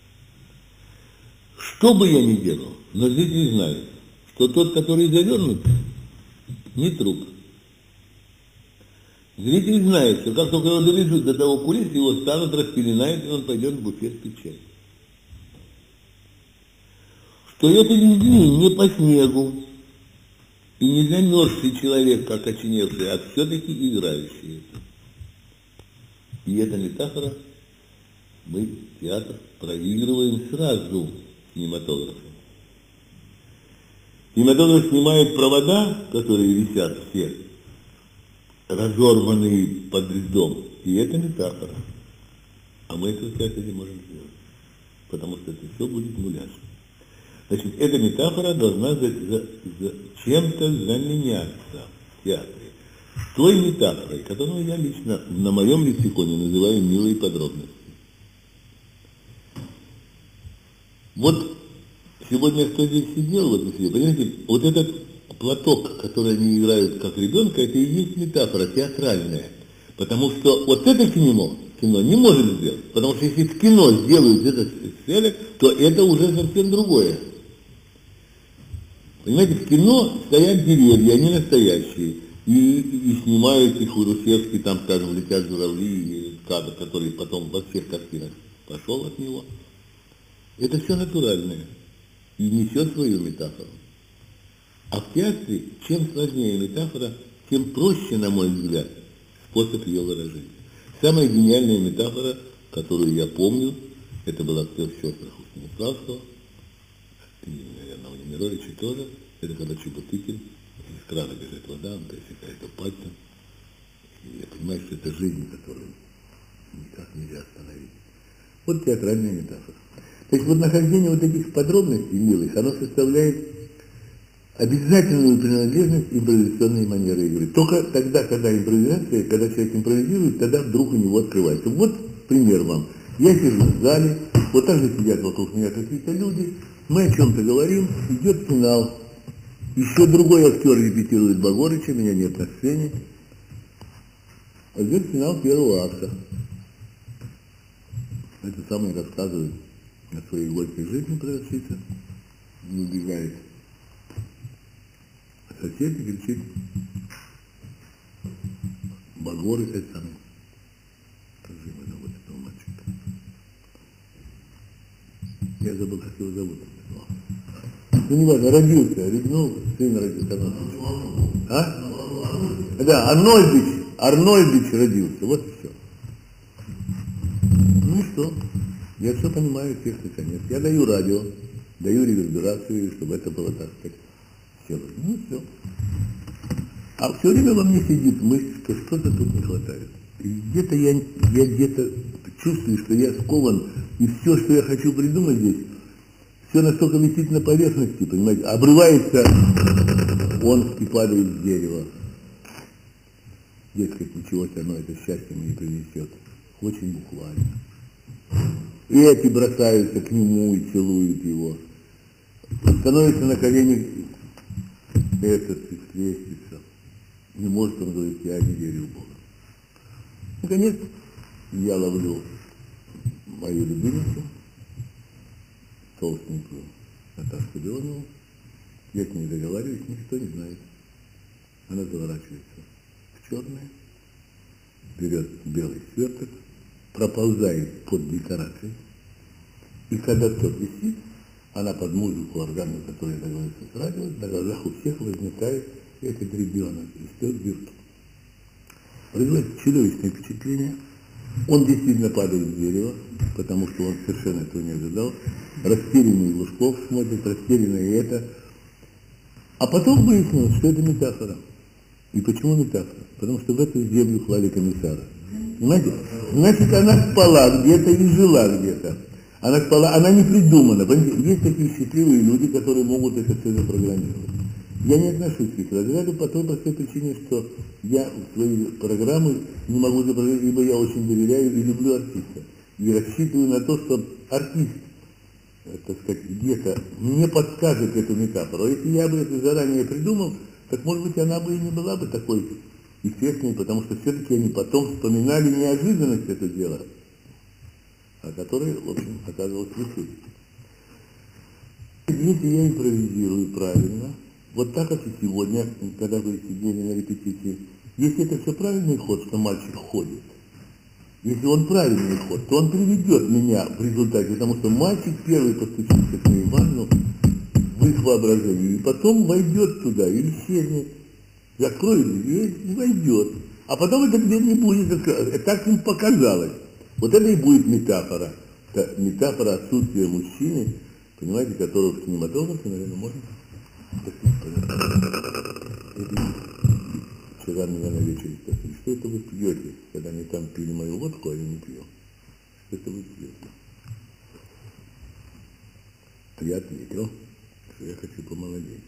Что бы я ни делал, но зритель знает, что тот, который завернут, не труп. Зритель знает, что как только его довезут до того кулисы, его станут, распеленают, и он пойдет в буфет пить чай. Что это везли не по снегу, и не замерзший человек, как очиневший, а все-таки играющий. И эта метафора, мы, театр, проигрываем сразу кинематографу. Кинематограф снимает провода, которые висят все, разорванные под льдом, и это метафора. А мы это в театре не можем сделать, потому что это все будет муляж. Значит, эта метафора должна за, за, за чем-то заменяться в театре. Той метафорой, которую я лично на моем лексиконе называю «милые подробности». Вот сегодня кто здесь сидел, вот, понимаете, вот этот платок, который они играют как ребенка, это и есть метафора театральная. Потому что вот это кино, кино не может сделать. Потому что если в кино сделают этот сценок, то это уже совсем другое. Понимаете, в кино стоят деревья, они настоящие. И, и снимают их Урусевский, там, скажем, летят журавли, и кадр, который потом во всех картинах пошел от него. Это все натуральное. И несет свою метафору. А в театре, чем сложнее метафора, тем проще, на мой взгляд, способ ее выражения. Самая гениальная метафора, которую я помню, это был актер в «Сестрах» у Станиславского, и, наверное, у Немировича тоже, это когда Чеботыкин, из крана бежит вода, он пересекает его пальцем, и я понимаю, что это жизнь, которую никак нельзя остановить. Вот театральная метафора. То есть вот нахождение вот этих подробностей милых, оно составляет обязательную принадлежность импровизационной манеры игры. Только тогда, когда импровизация, когда человек импровизирует, тогда вдруг у него открывается. Вот пример вам. Я сижу в зале, вот так же сидят вокруг меня какие-то люди, мы о чем-то говорим, идет финал. Еще другой актер репетирует Багорыча, меня нет на сцене. А идет финал первого акта. Это самое рассказывает о своей горькой жизни продавщица, не убегает. Сосед кричит: Багоры, это самый. Как же его зовут, этого мальчика? Я забыл, как его зовут. Ну, не важно, родился, ребенок, сын родился. А? Да, Арнольдович, Арнольдович родился, вот и все. Ну и что? Я все понимаю, всех наконец. Я даю радио, даю реверберацию, чтобы это было, так сказать, все. Ну все. А все время во мне сидит мысль, что что-то тут не хватает. И где-то я, я где-то чувствую, что я скован, и все, что я хочу придумать здесь, все настолько висит на поверхности, понимаете, обрывается он и падает с дерева. Дескать, ничего все равно это счастье мне не принесет. Очень буквально. И эти бросаются к нему и целуют его. Становится на колени этот лестница. Не может он говорить: я не верю в Бога. Наконец, я ловлю мою любимицу, толстенькую Наташку Леонову. Я с ней договариваюсь, никто не знает. Она заворачивается в черное, берет белый сверток, проползает под декорацией, и когда тот висит, она под музыку органа, который договорится с радио, на глазах у всех возникает этот ребенок из той дырки. производит чудовищное впечатление. Он действительно падает с дерева, потому что он совершенно этого не ожидал. Растерянный Лужков смотрит, растерянный это. А потом выяснилось, что это метафора. И почему метафора? Потому что в эту землю клали комиссара. Понимаете? Значит, она спала где-то и жила где-то. Она спала, она не придумана. Понимаете? Есть такие счастливые люди, которые могут это все запрограммировать. Я не отношусь к их разряду по той простой причине, что я свои программы не могу запрограммировать, ибо я очень доверяю и люблю артиста. И рассчитываю на то, что артист, так сказать, где-то мне подскажет эту метафору. А если я бы это заранее придумал, так, может быть, она бы и не была бы такой эффектной, потому что все-таки они потом вспоминали неожиданность этого дела, о которой, в общем, оказывалось в эфире. Если я импровизирую правильно, вот так, как и сегодня, когда вы сидели на репетиции, если это все правильный ход, что мальчик ходит, если он правильный ход, то он приведет меня в результате, потому что мальчик первый постучится к Ивану в их воображении, и потом войдет туда и исчезнет, закроет дверь и войдет. А потом эта дверь не будет закрыта. Так им показалось. Вот это и будет метафора. Это метафора отсутствия мужчины, понимаете, которого в кинематографе, наверное, можно. Вчера меня на вечере спросили, что это вы пьете, когда они там пили мою водку, а я не пью. Что это вы пьете? Я ответил, что я хочу помолодеть.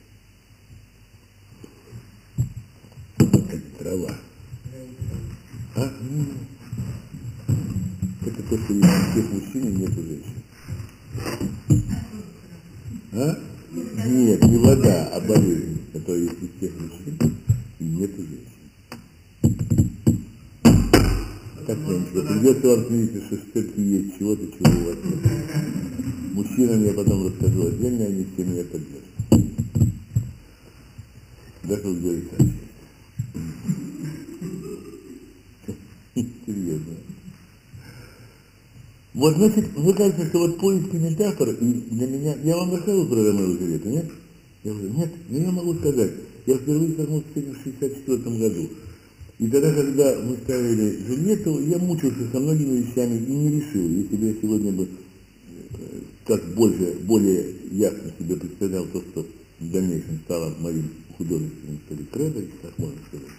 Это трава. А? Это то, что есть у всех мужчин и нет у женщин. А? Нет, не вода, а болезнь, которая есть у всех мужчин и нет у женщин. Так, Ленечка, придется вам видеть, что все-таки есть чего-то, чего у вас нет. Мужчинам я потом расскажу отдельно, они все меня поддержат. Даже у Георгия Александровича. Серьезно. Вот, значит, мне кажется, что вот поиск метафор, и для меня, я вам рассказывал про Ромео и Джульетту, нет? Я говорю, нет, но я могу сказать, я впервые столкнулся с этим в шестьдесят четвёртом году. И тогда, когда мы ставили Джульетту, я мучился со многими вещами и не решил. Если бы я сегодня бы как больше, более ясно себе представлял то, что в дальнейшем стало моим художественным, что ли, кредо, так можно сказать.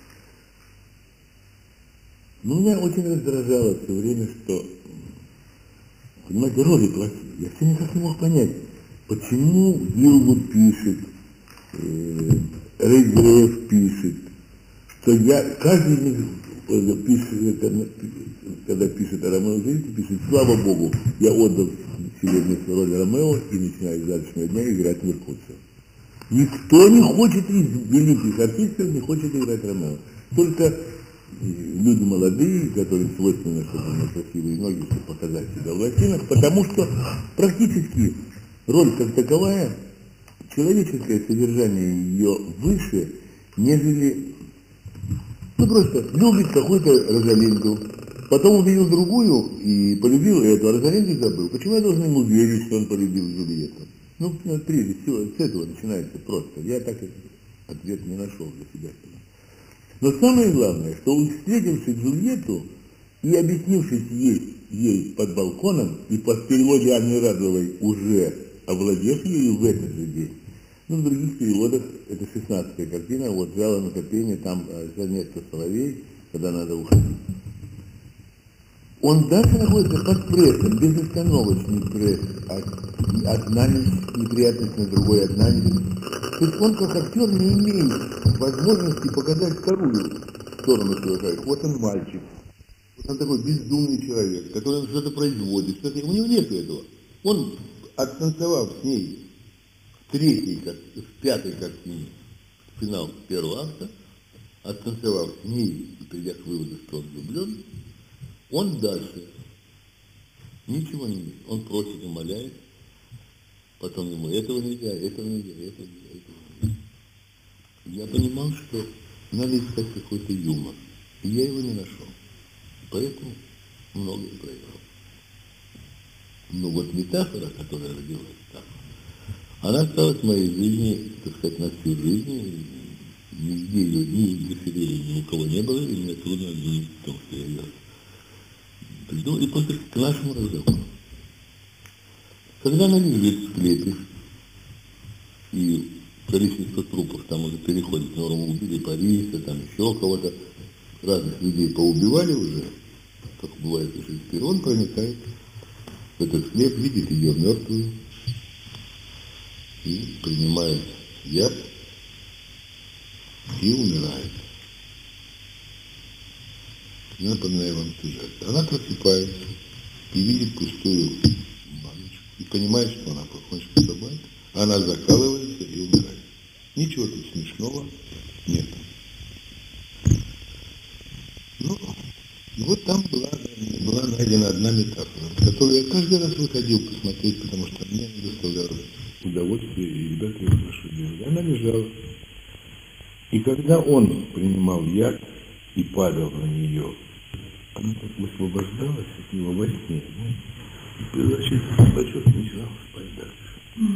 Но меня очень раздражало все время, что, понимаете, роли плохие. Я все никак не мог понять, почему Гилгуд пишет, э, Рейгреф пишет, что я, каждый из них пишет, когда, когда пишет о Ромео и Джульетте, пишет, слава Богу, я отдал сегодня роль Ромео и начинаю с завтрашнего дня играть Меркуцио. Никто не хочет из великих артистов, не хочет играть Ромео. Только люди молодые, которым свойственно, чтобы у них красивые ноги, чтобы показать себя в латинах, потому что практически роль как таковая, человеческое содержание ее выше, нежели, ну просто любит какую-то Розалинду, потом увидел другую и полюбил эту, а Розалинду забыл. Почему я должен ему верить, что он полюбил Джульетту? Ну, прежде всего, с этого начинается просто. Я так ответ не нашел для себя. Но самое главное, что встретивший Джульетту и объяснившись ей, ей под балконом, и по переводе Анны Радовой уже овладев ею в этот же день, ну, в других переводах это шестнадцатая картина, вот «Жало на копейне», там Жанетка Соловей, когда надо уходить. Он дальше находится под прессом, безостановочный пресс, одна неприятность на другой, одна неприятность. То есть он как актер не имеет возможности показать вторую сторону своего человека. Вот он мальчик, вот он такой бездумный человек, который что-то производит, что-то... у него нет этого. Он, оттанцевав с ней в третьей, в пятой картине, финал первого акта, оттанцевав с ней и придя к выводу, что он влюблен, он дальше ничего не видит. Он просит, умоляет, потом ему этого нельзя, этого нельзя, этого нельзя, этого нельзя. Я понимал, что надо искать какой-то юмор, и я его не нашел. Поэтому многое проиграл. Но вот метафора, которая родилась там, она осталась в моей жизни, так сказать, на всю жизнь, и нигде ее ни удостоверения ни у кого не было, и мне трудно обвинить в том, что я ее придумал. И после к нашему разговору. Когда она лежит в склепе, и количество трупов там уже переходит в норму, убили Париса, там еще кого-то, разных людей поубивали уже, как бывает у Шекспира, он проникает в этот склеп, видит ее мертвую и принимает яд и умирает. Я напоминаю вам сюжет. Она просыпается и видит пустую баночку и понимает, что она покончила с собой. Она закалывается и умирает. Ничего тут смешного нет. Ну, и вот там была, была найдена одна метафора, которую я каждый раз выходил посмотреть, потому что мне не доставляло удовольствия, и ребята ее хорошо делали. Она лежала. И когда он принимал яд и падал на нее, она так высвобождалась от него во сне, и превращается в бачок и начинала спать дальше.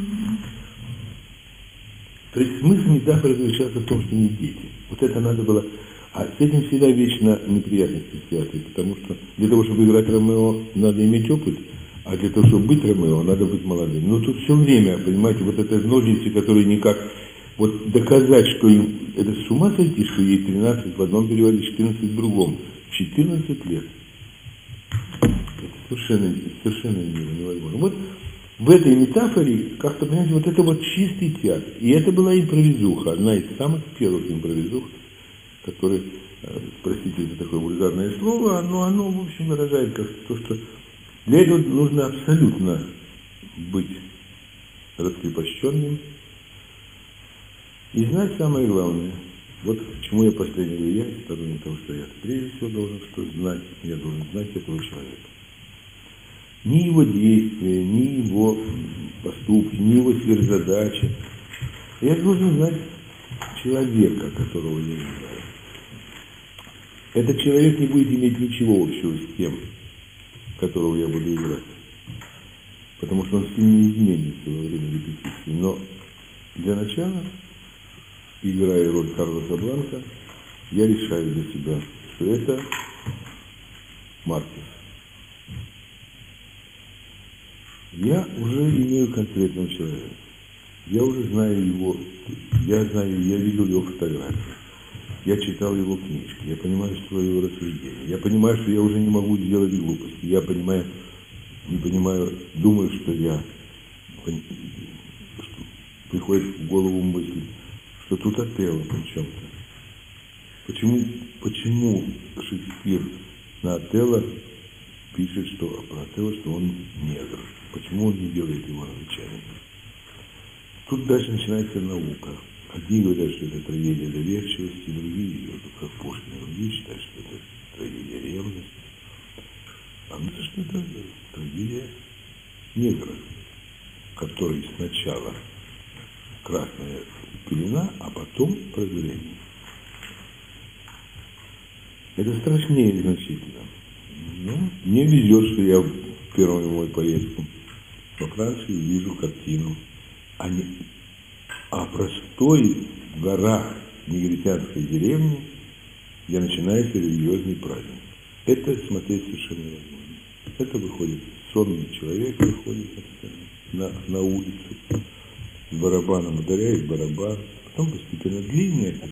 То есть смысл метафоры заключался в том, что не дети. Вот это надо было... А с этим всегда вечно неприятности связаны, потому что для того, чтобы играть Ромео, надо иметь опыт, а для того, чтобы быть Ромео, надо быть молодым. Но тут все время, понимаете, вот это ножницы, которые никак... Вот доказать, что им... Это с ума сойти, что ей тринадцать в одном переводе, четырнадцать в другом. четырнадцать лет. Это совершенно, совершенно невозможно. Вот в этой метафоре, как-то, понимаете, вот это вот чистый театр. И это была импровизуха, одна из самых первых импровизух, которые, простите за такое вульгарное слово, но оно, в общем, выражает как то, что для этого нужно абсолютно быть раскрепощенным и знать самое главное. Вот к чему я последний говорю, я сторонник того, что я прежде всего должен что знать, я должен знать этого человека. Ни его действия, ни его поступки, ни его сверхзадачи. Я должен знать человека, которого я знаю. Этот человек не будет иметь ничего общего с тем, которого я буду играть. Потому что он сильно изменится во время репетиции. Но для начала, играя роль Карлоса Бланка, я решаю для себя, что это Маркес. Я уже имею конкретного человека. Я уже знаю его, я знаю, я видел его фотографии. Я читал его книжки, я понимаю, что его рассуждения. Я понимаю, что я уже не могу сделать глупости. Я понимаю, не понимаю, думаю, что я, что приходит в голову мысль, что тут Отелло при чем-то. Почему, почему Шекспир на Отелло пишет, что про Отелло, что он негр? Почему он не делает его англичанином? Тут дальше начинается наука. Одни говорят, что это трагедия доверчивости, другие, как Пушкин, другие считают, что это трагедия ревности. А мне кажется, что это трагедия негра, который сначала красная пелена, а потом прозрение. Это страшнее значительно. Ну, мне везет, что я в первую мою поездку во Францию вижу картину о, не, о простой в горах негритянской деревни, где начинается религиозный праздник. Это смотреть совершенно невозможно. Это выходит сонный человек, выходит на, на улицу, с барабаном ударяет барабан, потом постепенно длинная